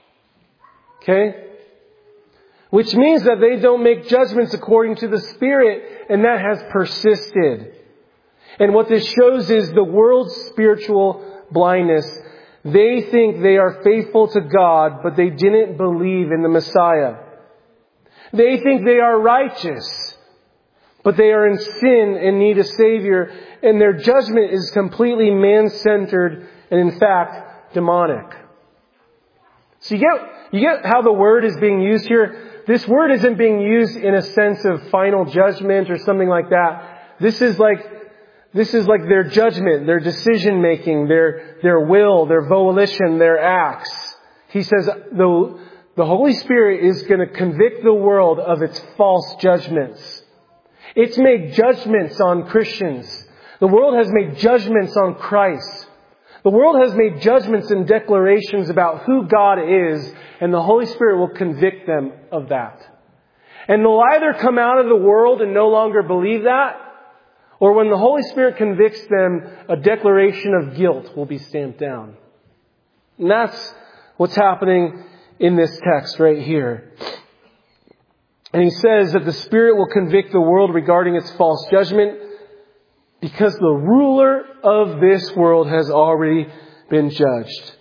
Okay? Which means that they don't make judgments according to the Spirit, and that has persisted. And what this shows is the world's spiritual blindness. They think they are faithful to God, but they didn't believe in the Messiah. They think they are righteous, but they are in sin and need a Savior, and their judgment is completely man-centered and, in fact, demonic. So you get how the word is being used here? This word isn't being used in a sense of final judgment or something like that. This is like their judgment, their decision making, their will, their volition, their acts. He says the Holy Spirit is going to convict the world of its false judgments. It's made judgments on Christians. The world has made judgments on Christ. The world has made judgments and declarations about who God is, and the Holy Spirit will convict them of that. And they'll either come out of the world and no longer believe that, or when the Holy Spirit convicts them, a declaration of guilt will be stamped down. And that's what's happening in this text right here. And he says that the Spirit will convict the world regarding its false judgment because the ruler of this world has already been judged.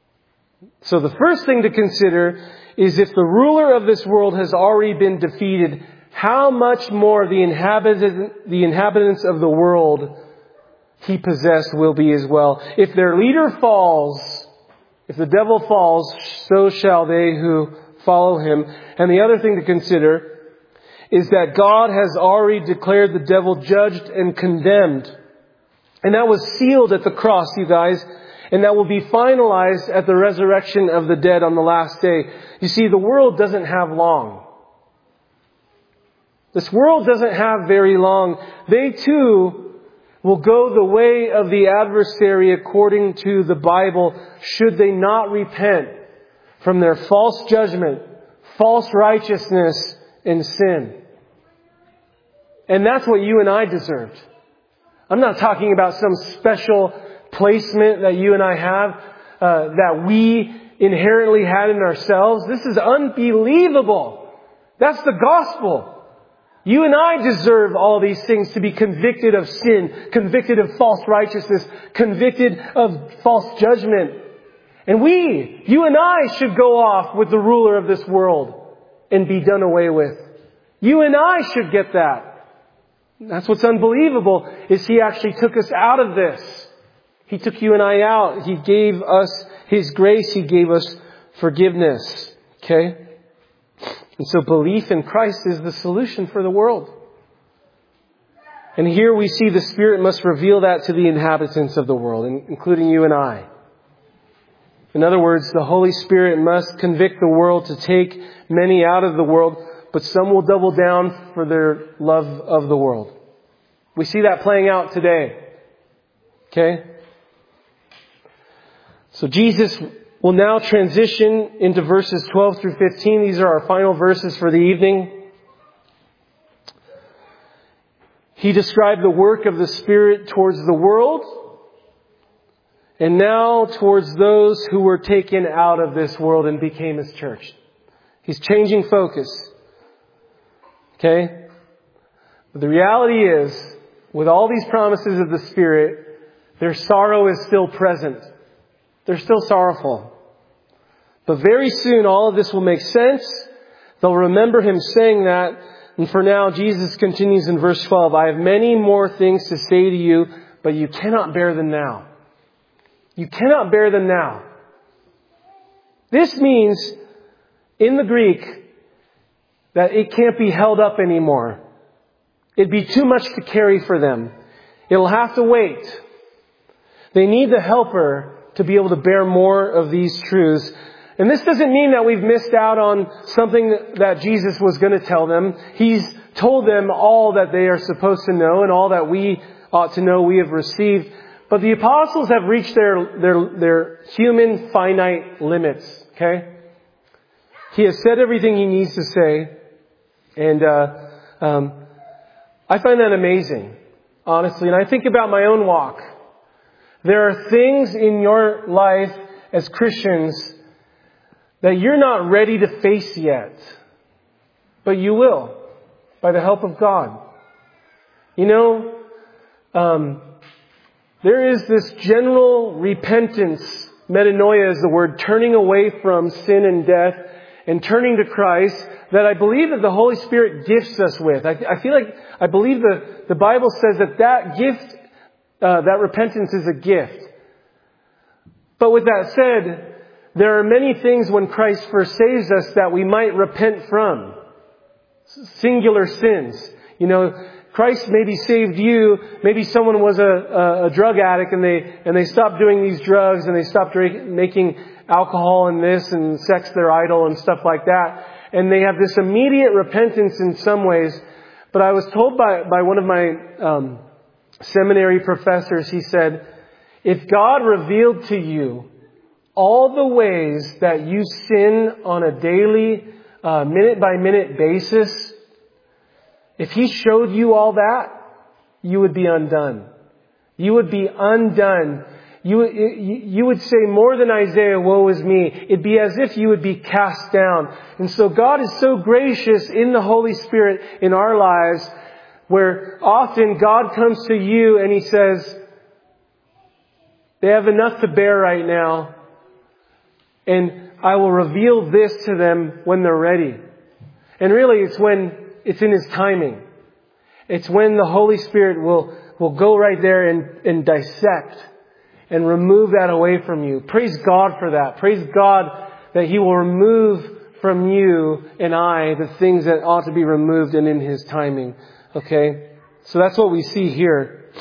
So the first thing to consider is if the ruler of this world has already been defeated, how much more the inhabitants of the world he possessed will be as well. If their leader falls, if the devil falls, so shall they who follow him. And the other thing to consider is that God has already declared the devil judged and condemned. And that was sealed at the cross, you guys. And that will be finalized at the resurrection of the dead on the last day. You see, the world doesn't have long. This world doesn't have very long. They too will go the way of the adversary according to the Bible, should they not repent from their false judgment, false righteousness, and sin. And that's what you and I deserved. I'm not talking about some special placement that you and I have, that we inherently had in ourselves. This is unbelievable. That's the gospel. You and I deserve all these things, to be convicted of sin, convicted of false righteousness, convicted of false judgment. And you and I should go off with the ruler of this world and be done away with. You and I should get that. That's what's unbelievable, is He actually took us out of this. He took you and I out. He gave us His grace. He gave us forgiveness. Okay? And so belief in Christ is the solution for the world. And here we see the Spirit must reveal that to the inhabitants of the world, including you and I. In other words, the Holy Spirit must convict the world to take many out of the world, but some will double down for their love of the world. We see that playing out today. Okay? So Jesus will now transition into verses 12 through 15. These are our final verses for the evening. He described the work of the Spirit towards the world, and now towards those who were taken out of this world and became His church. He's changing focus. Okay? But the reality is, with all these promises of the Spirit, their sorrow is still present. They're still sorrowful. But very soon all of this will make sense. They'll remember Him saying that. And for now, Jesus continues in verse 12. I have many more things to say to you, but you cannot bear them now. You cannot bear them now. This means, in the Greek, that it can't be held up anymore. It'd be too much to carry for them. It'll have to wait. They need the Helper to be able to bear more of these truths. And this doesn't mean that we've missed out on something that Jesus was going to tell them. He's told them all that they are supposed to know, and all that we ought to know we have received. But the apostles have reached their human finite limits. Okay? He has said everything He needs to say. And I find that amazing, honestly. And I think about my own walk. There are things in your life as Christians that you're not ready to face yet. But you will, by the help of God. You know, there is this general repentance, metanoia is the word, turning away from sin and death and turning to Christ, that I believe that the Holy Spirit gifts us with. I believe the Bible says that gift, that repentance is a gift. But with that said, there are many things when Christ first saves us that we might repent from. Singular sins. You know, Christ maybe saved you. Maybe someone was a drug addict and they stopped doing these drugs and they stopped making alcohol and this and sex their idol and stuff like that. And they have this immediate repentance in some ways. But I was told by one of my seminary professors, he said, if God revealed to you all the ways that you sin on a daily, minute-by-minute basis, if He showed you all that, you would be undone. You would be undone. You would say more than Isaiah, woe is me. It'd be as if you would be cast down. And so God is so gracious in the Holy Spirit in our lives, where often God comes to you and He says, they have enough to bear right now, and I will reveal this to them when they're ready. And really, it's in His timing. It's when the Holy Spirit will will go right there and dissect and remove that away from you. Praise God for that. Praise God that He will remove from you and I the things that ought to be removed and in His timing. Okay? So that's what we see here.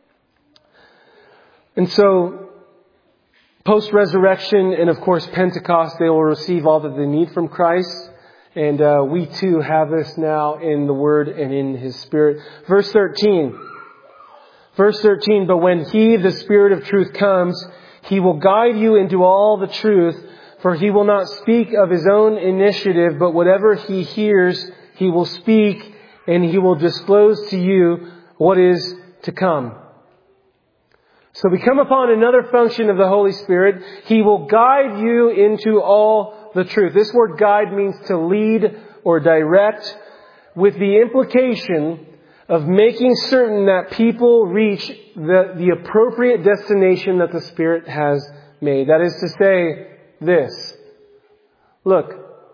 And so, post-resurrection and of course Pentecost, they will receive all that they need from Christ. And we too have this now in the Word and in His Spirit. Verse 13. But when He, the Spirit of truth, comes, He will guide you into all the truth, for He will not speak of His own initiative, but whatever He hears, He will speak, and He will disclose to you what is to come. So we come upon another function of the Holy Spirit. He will guide you into all the truth. This word guide means to lead or direct, with the implication of making certain that people reach the appropriate destination that the Spirit has made. That is to say this. Look,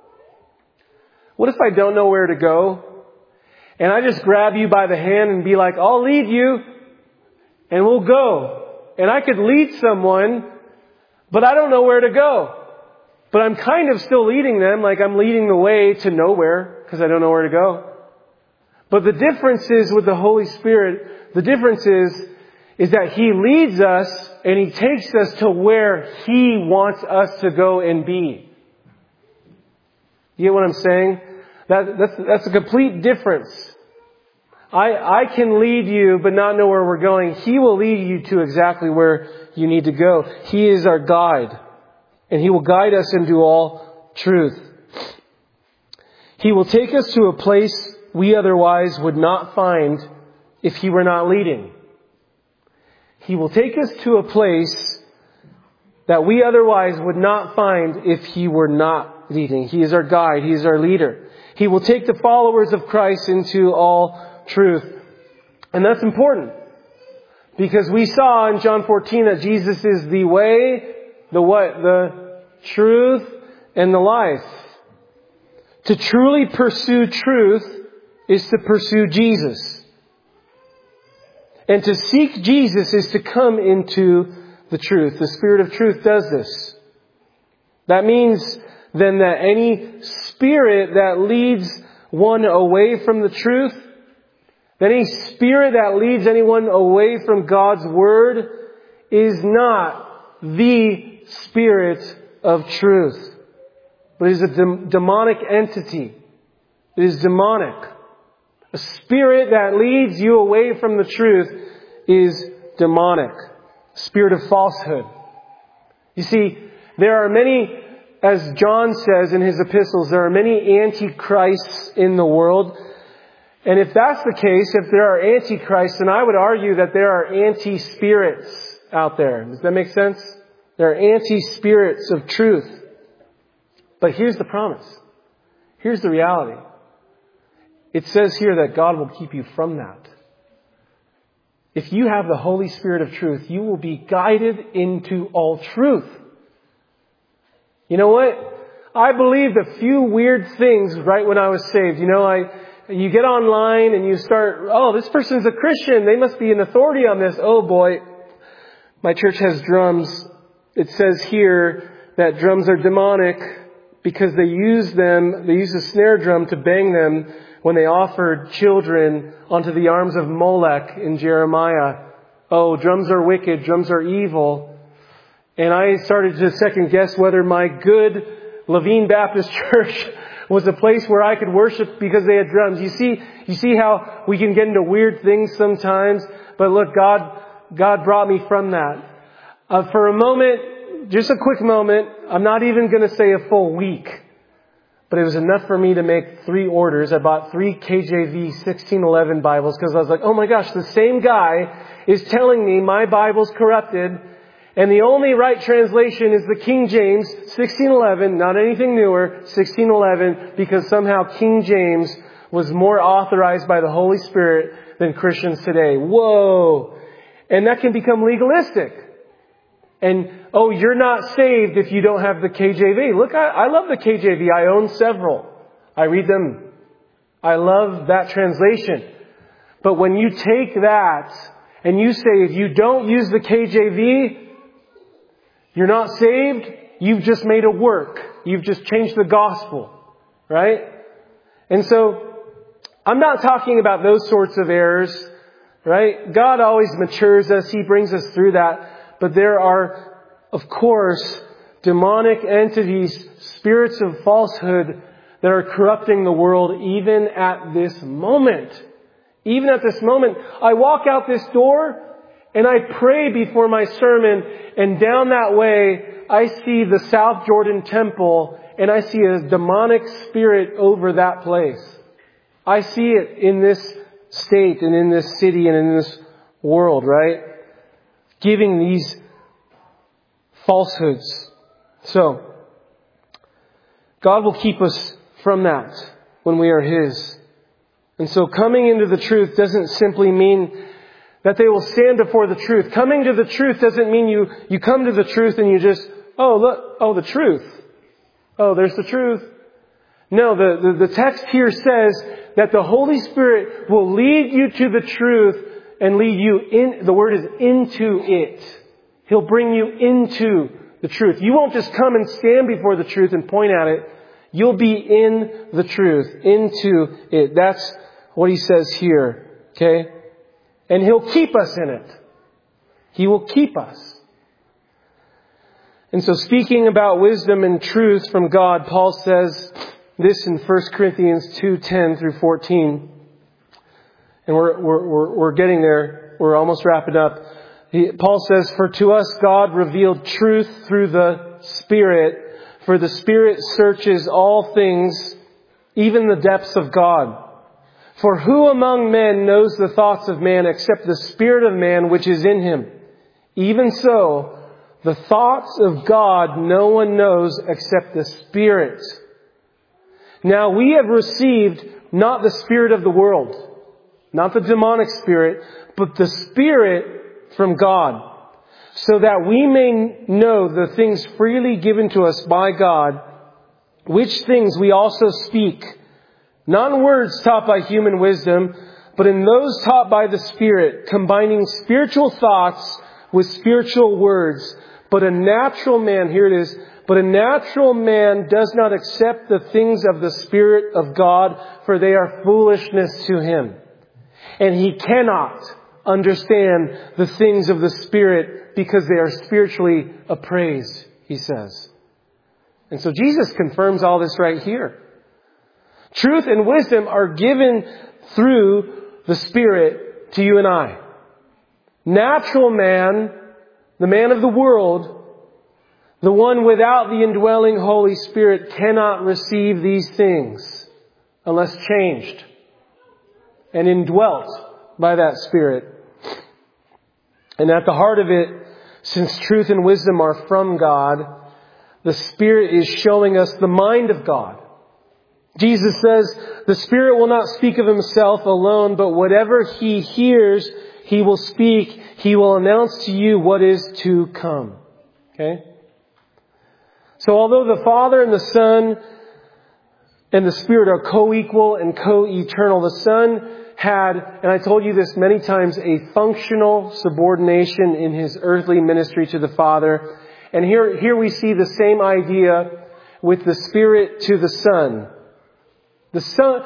what if I don't know where to go? And I just grab you by the hand and be like, I'll lead you and we'll go. And I could lead someone, but I don't know where to go. But I'm kind of still leading them, like I'm leading the way to nowhere because I don't know where to go. But the difference is with the Holy Spirit, the difference is that He leads us and He takes us to where He wants us to go and be. You get what I'm saying? That's a complete difference. I can lead you but not know where we're going. He will lead you to exactly where you need to go. He is our guide. And He will guide us into all truth. He will take us to a place we otherwise would not find if He were not leading. He will take us to a place that we otherwise would not find if He were not leading. He is our guide. He is our leader. He will take the followers of Christ into all truth. And that's important. Because we saw in John 14 that Jesus is the way, the what? The truth and the life. To truly pursue truth is to pursue Jesus. And to seek Jesus is to come into the truth. The Spirit of truth does this. That means then that any spirit that leads one away from the truth, any spirit that leads anyone away from God's Word is not the Spirit of truth, but is a demonic entity. It is demonic. A spirit that leads you away from the truth is demonic. Spirit of falsehood. You see, there are many, as John says in his epistles, there are many antichrists in the world. And if that's the case, if there are antichrists, then I would argue that there are anti-spirits out there. Does that make sense? There are anti-spirits of truth. But here's the promise. Here's the reality. It says here that God will keep you from that. If you have the Holy Spirit of truth, you will be guided into all truth. You know what? I believed a few weird things right when I was saved. You get online and you start, this person's a Christian. They must be an authority on this. Oh boy, my church has drums. It says here that drums are demonic because they use a snare drum to bang them when they offered children onto the arms of Molech in Jeremiah. Oh, drums are wicked, drums are evil. And I started to second guess whether my good Levine Baptist Church was a place where I could worship because they had drums. You see how we can get into weird things sometimes? But look, God brought me from that. For a moment, just a quick moment, I'm not even going to say a full week, but it was enough for me to make 3 orders. I bought 3 KJV 1611 Bibles because I was like, oh my gosh, the same guy is telling me my Bible's corrupted and the only right translation is the King James 1611, not anything newer, 1611, because somehow King James was more authorized by the Holy Spirit than Christians today. Whoa! And that can become legalistic. And, you're not saved if you don't have the KJV. Look, I love the KJV. I own several. I read them. I love that translation. But when you take that and you say if you don't use the KJV, you're not saved, you've just made it work. You've just changed the gospel. Right? And so, I'm not talking about those sorts of errors. Right? God always matures us. He brings us through that. But there are, of course, demonic entities, spirits of falsehood that are corrupting the world even at this moment. Even at this moment. I walk out this door and I pray before my sermon, and down that way I see the South Jordan Temple and I see a demonic spirit over that place. I see it in this state and in this city and in this world, right? Giving these falsehoods. So, God will keep us from that when we are His. And so coming into the truth doesn't simply mean that they will stand before the truth. Coming to the truth doesn't mean you come to the truth and you just, oh look, the truth. Oh, there's the truth. No, the text here says that the Holy Spirit will lead you to the truth and lead you in, the word is into it. He'll bring you into the truth. You won't just come and stand before the truth and point at it. You'll be in the truth, into it. That's what he says here. Okay? And He'll keep us in it. He will keep us. And so speaking about wisdom and truth from God, Paul says this in 1 Corinthians 2:10 through 14. And we're getting there. We're almost wrapping up. Paul says, "For to us God revealed truth through the Spirit, for the Spirit searches all things, even the depths of God. For who among men knows the thoughts of man except the spirit of man which is in him? Even so, the thoughts of God no one knows except the Spirit. Now we have received not the spirit of the world, not the demonic spirit, but the Spirit from God, so that we may know the things freely given to us by God, which things we also speak, not in words taught by human wisdom, but in those taught by the Spirit, combining spiritual thoughts with spiritual words. But a natural man," here it is, "but a natural man does not accept the things of the Spirit of God, for they are foolishness to him. And he cannot understand the things of the Spirit because they are spiritually appraised," he says. And so Jesus confirms all this right here. Truth and wisdom are given through the Spirit to you and I. Natural man, the man of the world, the one without the indwelling Holy Spirit, cannot receive these things unless changed and indwelt by that Spirit. And at the heart of it, since truth and wisdom are from God, the Spirit is showing us the mind of God. Jesus says, "The Spirit will not speak of Himself alone, but whatever He hears, He will speak. He will announce to you what is to come." Okay? So although the Father and the Son and the Spirit are co-equal and co-eternal, the Son had, and I told you this many times, a functional subordination in His earthly ministry to the Father. And here we see the same idea with the Spirit to the Son. The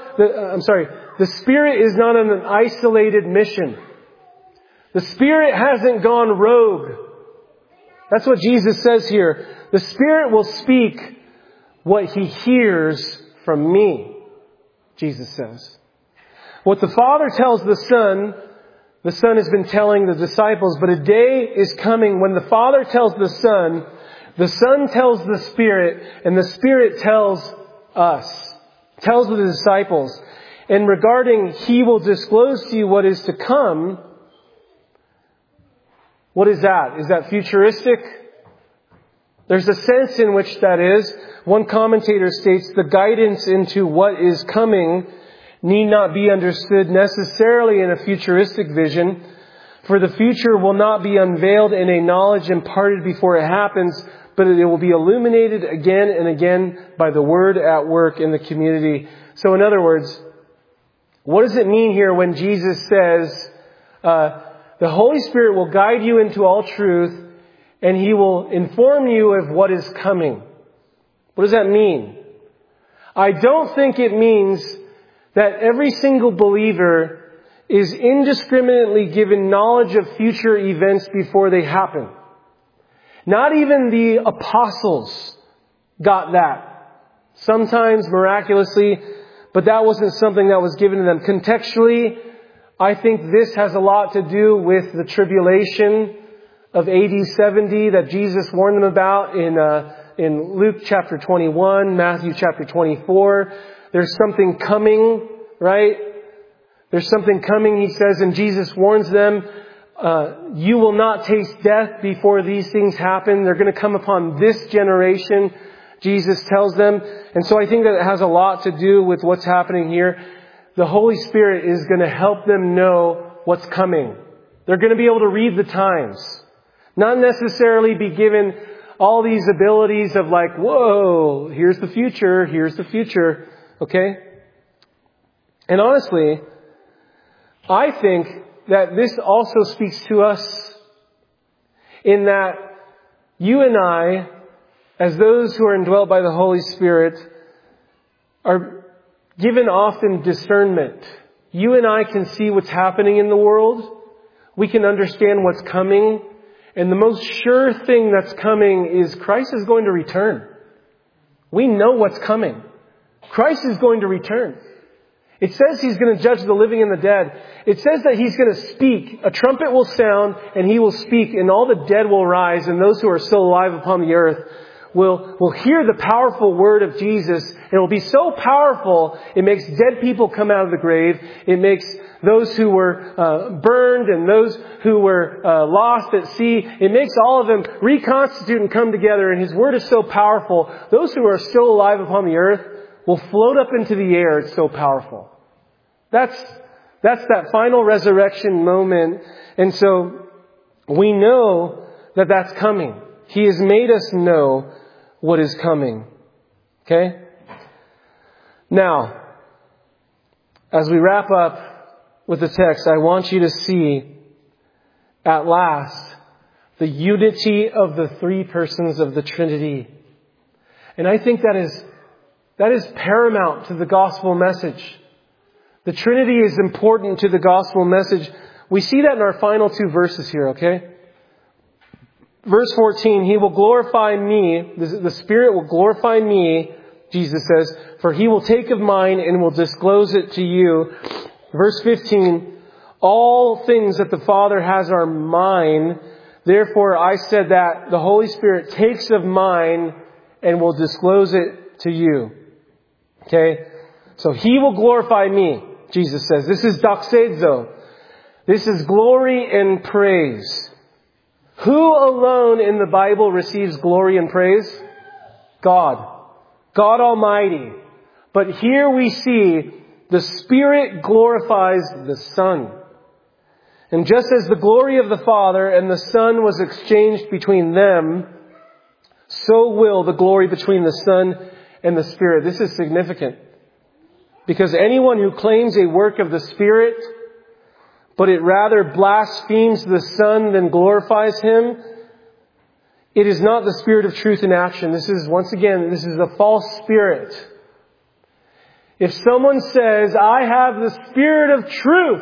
Spirit is not on an isolated mission. The Spirit hasn't gone rogue. That's what Jesus says here. The Spirit will speak what He hears from me, Jesus says. What the Father tells the Son has been telling the disciples, but a day is coming when the Father tells the Son tells the Spirit, and the Spirit tells us. Tells the disciples. And regarding He will disclose to you what is to come, what is that? Is that futuristic? There's a sense in which that is. One commentator states the guidance into what is coming need not be understood necessarily in a futuristic vision, for the future will not be unveiled in a knowledge imparted before it happens, but it will be illuminated again and again by the Word at work in the community. So in other words, what does it mean here when Jesus says, the Holy Spirit will guide you into all truth, and He will inform you of what is coming. What does that mean? I don't think it means that every single believer is indiscriminately given knowledge of future events before they happen. Not even the apostles got that. Sometimes miraculously, but that wasn't something that was given to them. Contextually, I think this has a lot to do with the tribulation of AD 70 that Jesus warned them about in Luke chapter 21, Matthew chapter 24. There's something coming, right? There's something coming, he says, and Jesus warns them, you will not taste death before these things happen. They're going to come upon this generation, Jesus tells them. And so I think that it has a lot to do with what's happening here. The Holy Spirit is going to help them know what's coming. They're going to be able to read the times. Not necessarily be given all these abilities of like, whoa, here's the future, okay? And honestly, I think that this also speaks to us in that you and I, as those who are indwelt by the Holy Spirit, are given often discernment. You and I can see what's happening in the world. We can understand what's coming. And the most sure thing that's coming is Christ is going to return. We know what's coming. Christ is going to return. It says He's going to judge the living and the dead. It says that He's going to speak. A trumpet will sound and He will speak, and all the dead will rise, and those who are still alive upon the earth will hear the powerful word of Jesus. It will be so powerful, it makes dead people come out of the grave. It makes those who were burned and those who were lost at sea, it makes all of them reconstitute and come together. And His word is so powerful. Those who are still alive upon the earth will float up into the air. It's so powerful. That's that final resurrection moment. And so we know that that's coming. He has made us know what is coming. Okay? Now, as we wrap up with the text, I want you to see at last the unity of the three persons of the Trinity. And I think that is paramount to the gospel message. The Trinity is important to the gospel message. We see that in our final two verses here, okay? Verse 14, He will glorify me, the Spirit will glorify me, Jesus says, for He will take of mine and will disclose it to you. Verse 15, all things that the Father has are mine. Therefore I said that the Holy Spirit takes of mine and will disclose it to you. Okay? So He will glorify me, Jesus says. This is doxazo. This is glory and praise. Who alone in the Bible receives glory and praise? God. God Almighty. But here we see the Spirit glorifies the Son. And just as the glory of the Father and the Son was exchanged between them, so will the glory between the Son and the Spirit. This is significant. Because anyone who claims a work of the Spirit, but it rather blasphemes the Son than glorifies Him, it is not the Spirit of truth in action. This is a false spirit. If someone says, I have the Spirit of truth,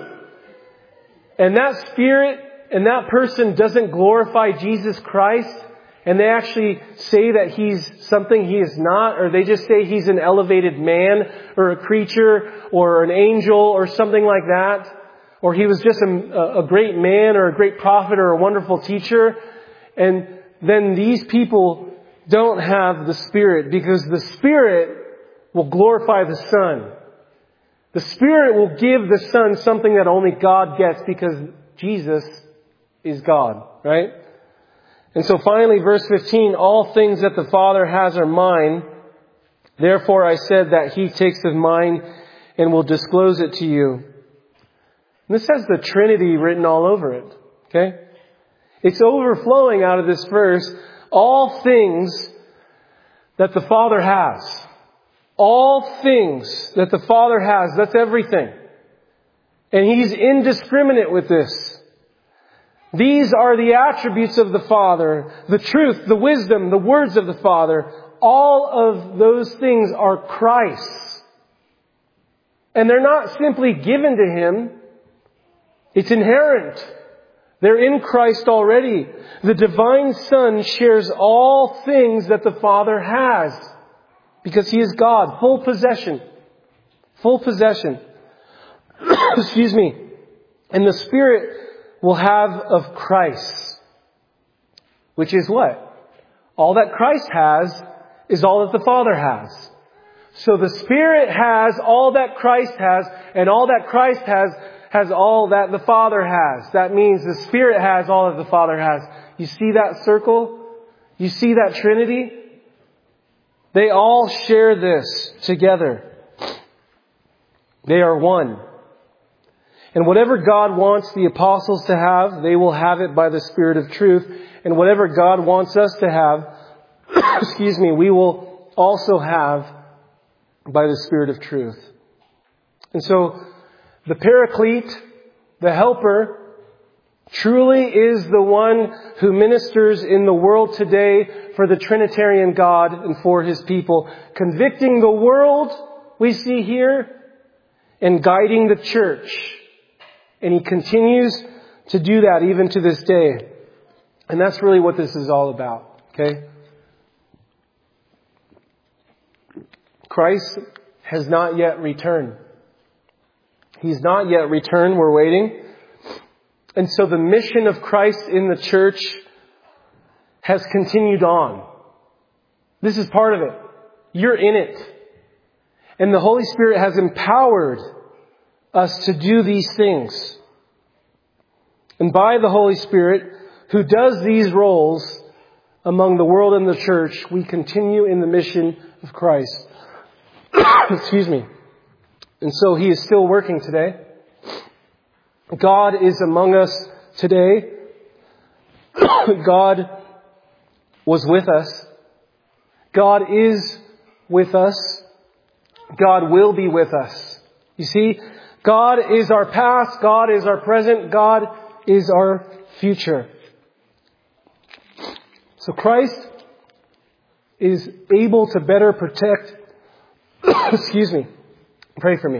and that spirit and that person doesn't glorify Jesus Christ, and they actually say that He's something He is not, or they just say He's an elevated man or a creature or an angel or something like that, or He was just a great man or a great prophet or a wonderful teacher, and then these people don't have the Spirit, because the Spirit will glorify the Son. The Spirit will give the Son something that only God gets, because Jesus is God, right? And so finally, verse 15, all things that the Father has are mine. Therefore I said that He takes of mine and will disclose it to you. And this has the Trinity written all over it. Okay? It's overflowing out of this verse. All things that the Father has. All things that the Father has. That's everything. And He's indiscriminate with this. These are the attributes of the Father, the truth, the wisdom, the words of the Father. All of those things are Christ's. And they're not simply given to Him. It's inherent. They're in Christ already. The divine Son shares all things that the Father has. Because He is God. Full possession. Full possession. Excuse me. And the Spirit will have of Christ. Which is what? All that Christ has is all that the Father has. So the Spirit has all that Christ has, and all that Christ has all that the Father has. That means the Spirit has all that the Father has. You see that circle? You see that Trinity? They all share this together. They are one. And whatever God wants the apostles to have, they will have it by the Spirit of truth. And whatever God wants us to have, excuse me, we will also have by the Spirit of truth. And so, the Paraclete, the Helper, truly is the one who ministers in the world today for the Trinitarian God and for His people, convicting the world, we see here, and guiding the church. And He continues to do that even to this day. And that's really what this is all about. Okay? Christ has not yet returned. He's not yet returned. We're waiting. And so the mission of Christ in the church has continued on. This is part of it. You're in it. And the Holy Spirit has empowered us to do these things. And by the Holy Spirit, who does these roles among the world and the church, we continue in the mission of Christ. Excuse me. And so He is still working today. God is among us today. God was with us. God is with us. God will be with us. You see, God is our past. God is our present. God is our future. So Christ is able to better protect. Excuse me. Pray for me.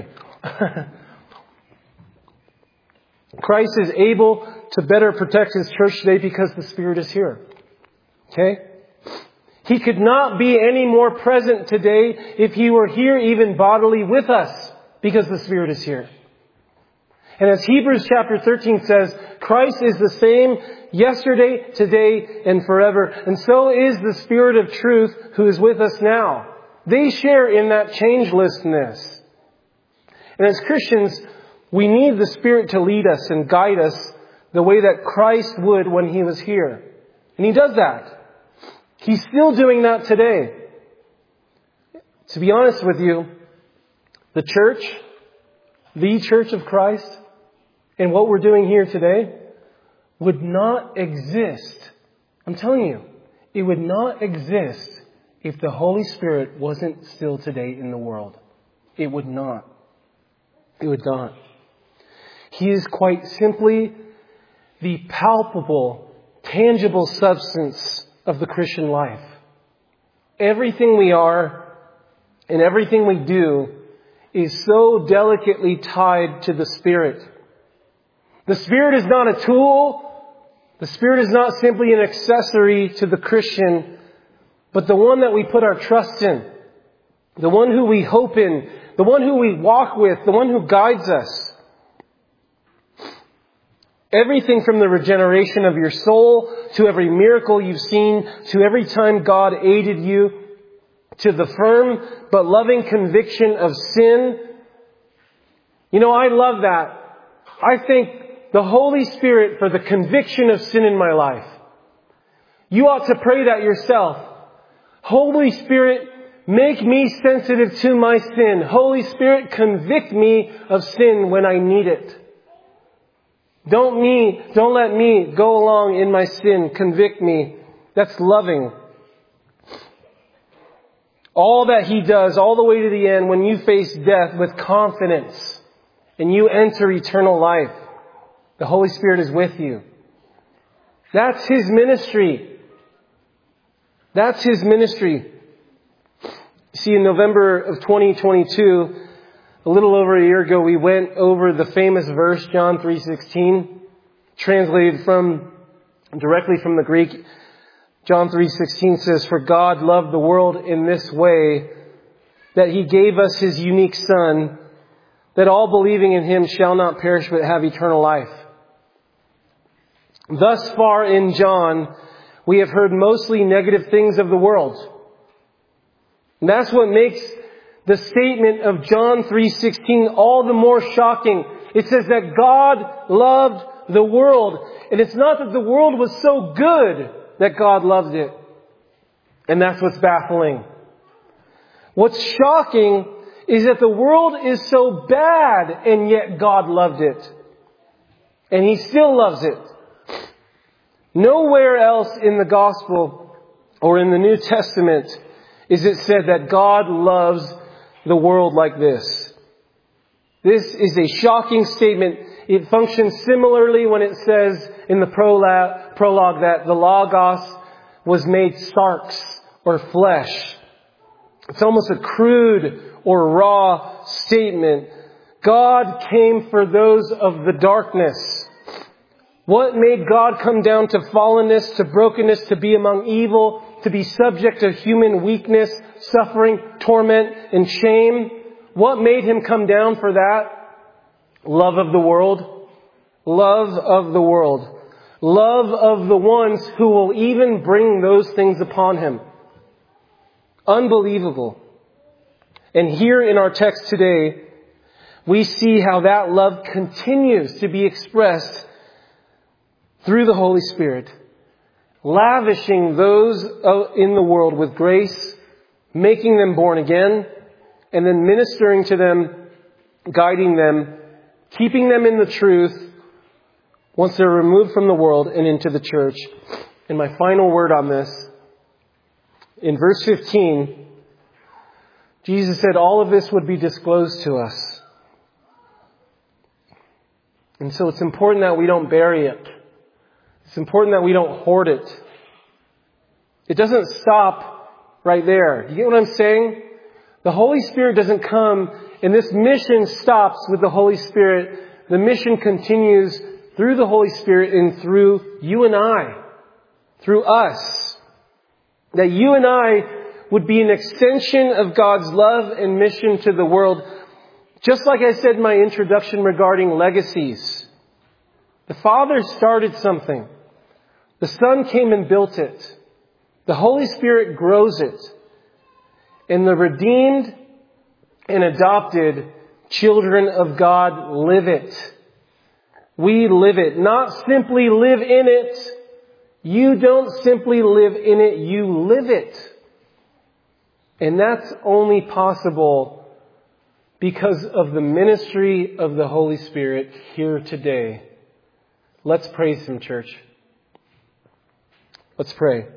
Christ is able to better protect His church today because the Spirit is here. Okay? He could not be any more present today if He were here even bodily with us, because the Spirit is here. And as Hebrews chapter 13 says, Christ is the same yesterday, today, and forever. And so is the Spirit of truth who is with us now. They share in that changelessness. And as Christians, we need the Spirit to lead us and guide us the way that Christ would when He was here. And He does that. He's still doing that today. To be honest with you, the Church of Christ, and what we're doing here today would not exist. I'm telling you, it would not exist if the Holy Spirit wasn't still today in the world. It would not. It would not. He is quite simply the palpable, tangible substance of the Christian life. Everything we are and everything we do is so delicately tied to the Spirit. The Spirit is not a tool. The Spirit is not simply an accessory to the Christian, but the one that we put our trust in, the one who we hope in, the one who we walk with, the one who guides us. Everything from the regeneration of your soul, to every miracle you've seen, to every time God aided you, to the firm but loving conviction of sin. You know, I love that. I thank the Holy Spirit for the conviction of sin in my life. You ought to pray that yourself. Holy Spirit, make me sensitive to my sin. Holy Spirit, convict me of sin when I need it. Don't let me go along in my sin. Convict me. That's loving. All that He does, all the way to the end, when you face death with confidence and you enter eternal life, the Holy Spirit is with you. That's His ministry. That's His ministry. See, in November of 2022, a little over a year ago, we went over the famous verse, John 3:16, translated directly from the Greek. John 3:16 says, "For God loved the world in this way, that He gave us His unique Son, that all believing in Him shall not perish but have eternal life." Thus far in John, we have heard mostly negative things of the world. And that's what makes the statement of John 3:16 all the more shocking. It says that God loved the world. And it's not that the world was so good that God loved it. And that's what's baffling. What's shocking is that the world is so bad and yet God loved it. And He still loves it. Nowhere else in the Gospel or in the New Testament is it said that God loves the world like this. This is a shocking statement. It functions similarly when it says in the prologue that the Logos was made sarx or flesh. It's almost a crude or raw statement. God came for those of the darkness. What made God come down to fallenness, to brokenness, to be among evil, to be subject to human weakness, suffering, torment, and shame? What made Him come down for that? Love of the world. Love of the world. Love of the ones who will even bring those things upon Him. Unbelievable. And here in our text today, we see how that love continues to be expressed through the Holy Spirit, lavishing those in the world with grace, making them born again, and then ministering to them, guiding them, keeping them in the truth once they're removed from the world and into the church. And my final word on this, in verse 15, Jesus said all of this would be disclosed to us. And so it's important that we don't bury it. It's important that we don't hoard it. It doesn't stop right there. You get what I'm saying? The Holy Spirit doesn't come and this mission stops with the Holy Spirit. The mission continues through the Holy Spirit and through you and I. Through us. That you and I would be an extension of God's love and mission to the world. Just like I said in my introduction regarding legacies. The Father started something. The Son came and built it. The Holy Spirit grows it. And the redeemed and adopted children of God live it. We live it. Not simply live in it. You don't simply live in it, you live it. And that's only possible because of the ministry of the Holy Spirit here today. Let's praise Him, church. Let's pray.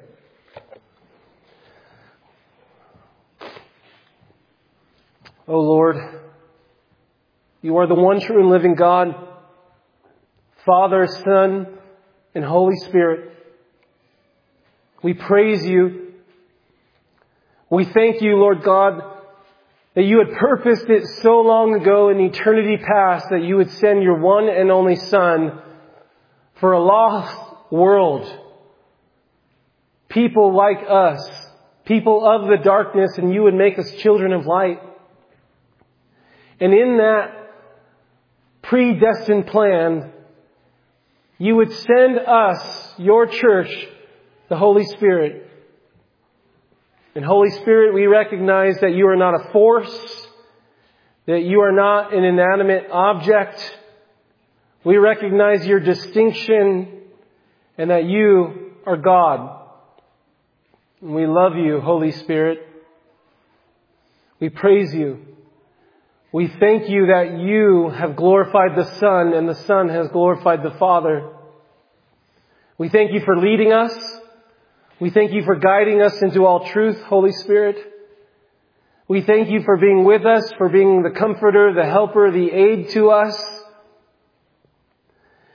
Oh Lord, You are the one true and living God, Father, Son, and Holy Spirit. We praise You. We thank You, Lord God, that You had purposed it so long ago in eternity past that You would send Your one and only Son for a lost world. People like us, people of the darkness, and You would make us children of light. And in that predestined plan, You would send us, Your church, the Holy Spirit. And Holy Spirit, we recognize that You are not a force, that You are not an inanimate object. We recognize Your distinction and that You are God. And we love You, Holy Spirit. We praise You. We thank You that You have glorified the Son and the Son has glorified the Father. We thank You for leading us. We thank You for guiding us into all truth, Holy Spirit. We thank You for being with us, for being the comforter, the helper, the aid to us.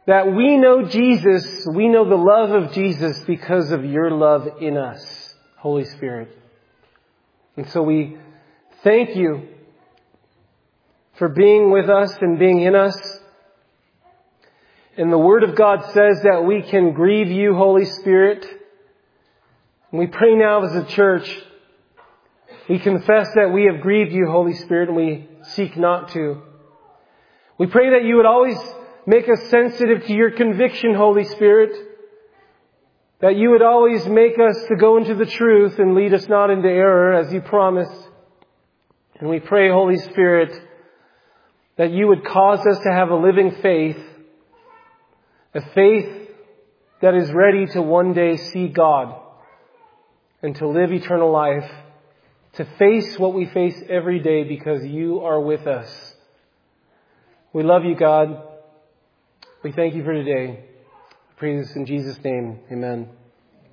that we know Jesus, we know the love of Jesus because of your love in us, Holy Spirit. And so we thank you for being with us and being in us. And the Word of God says that we can grieve you, Holy Spirit. And we pray now as a church, we confess that we have grieved you, Holy Spirit, and we seek not to. We pray that you would always make us sensitive to your conviction, Holy Spirit. That you would always make us to go into the truth and lead us not into error, as you promised. And we pray, Holy Spirit, that you would cause us to have a living faith, a faith that is ready to one day see God and to live eternal life, to face what we face every day because you are with us. We love you, God. We thank you for today. I pray this in Jesus' name. Amen.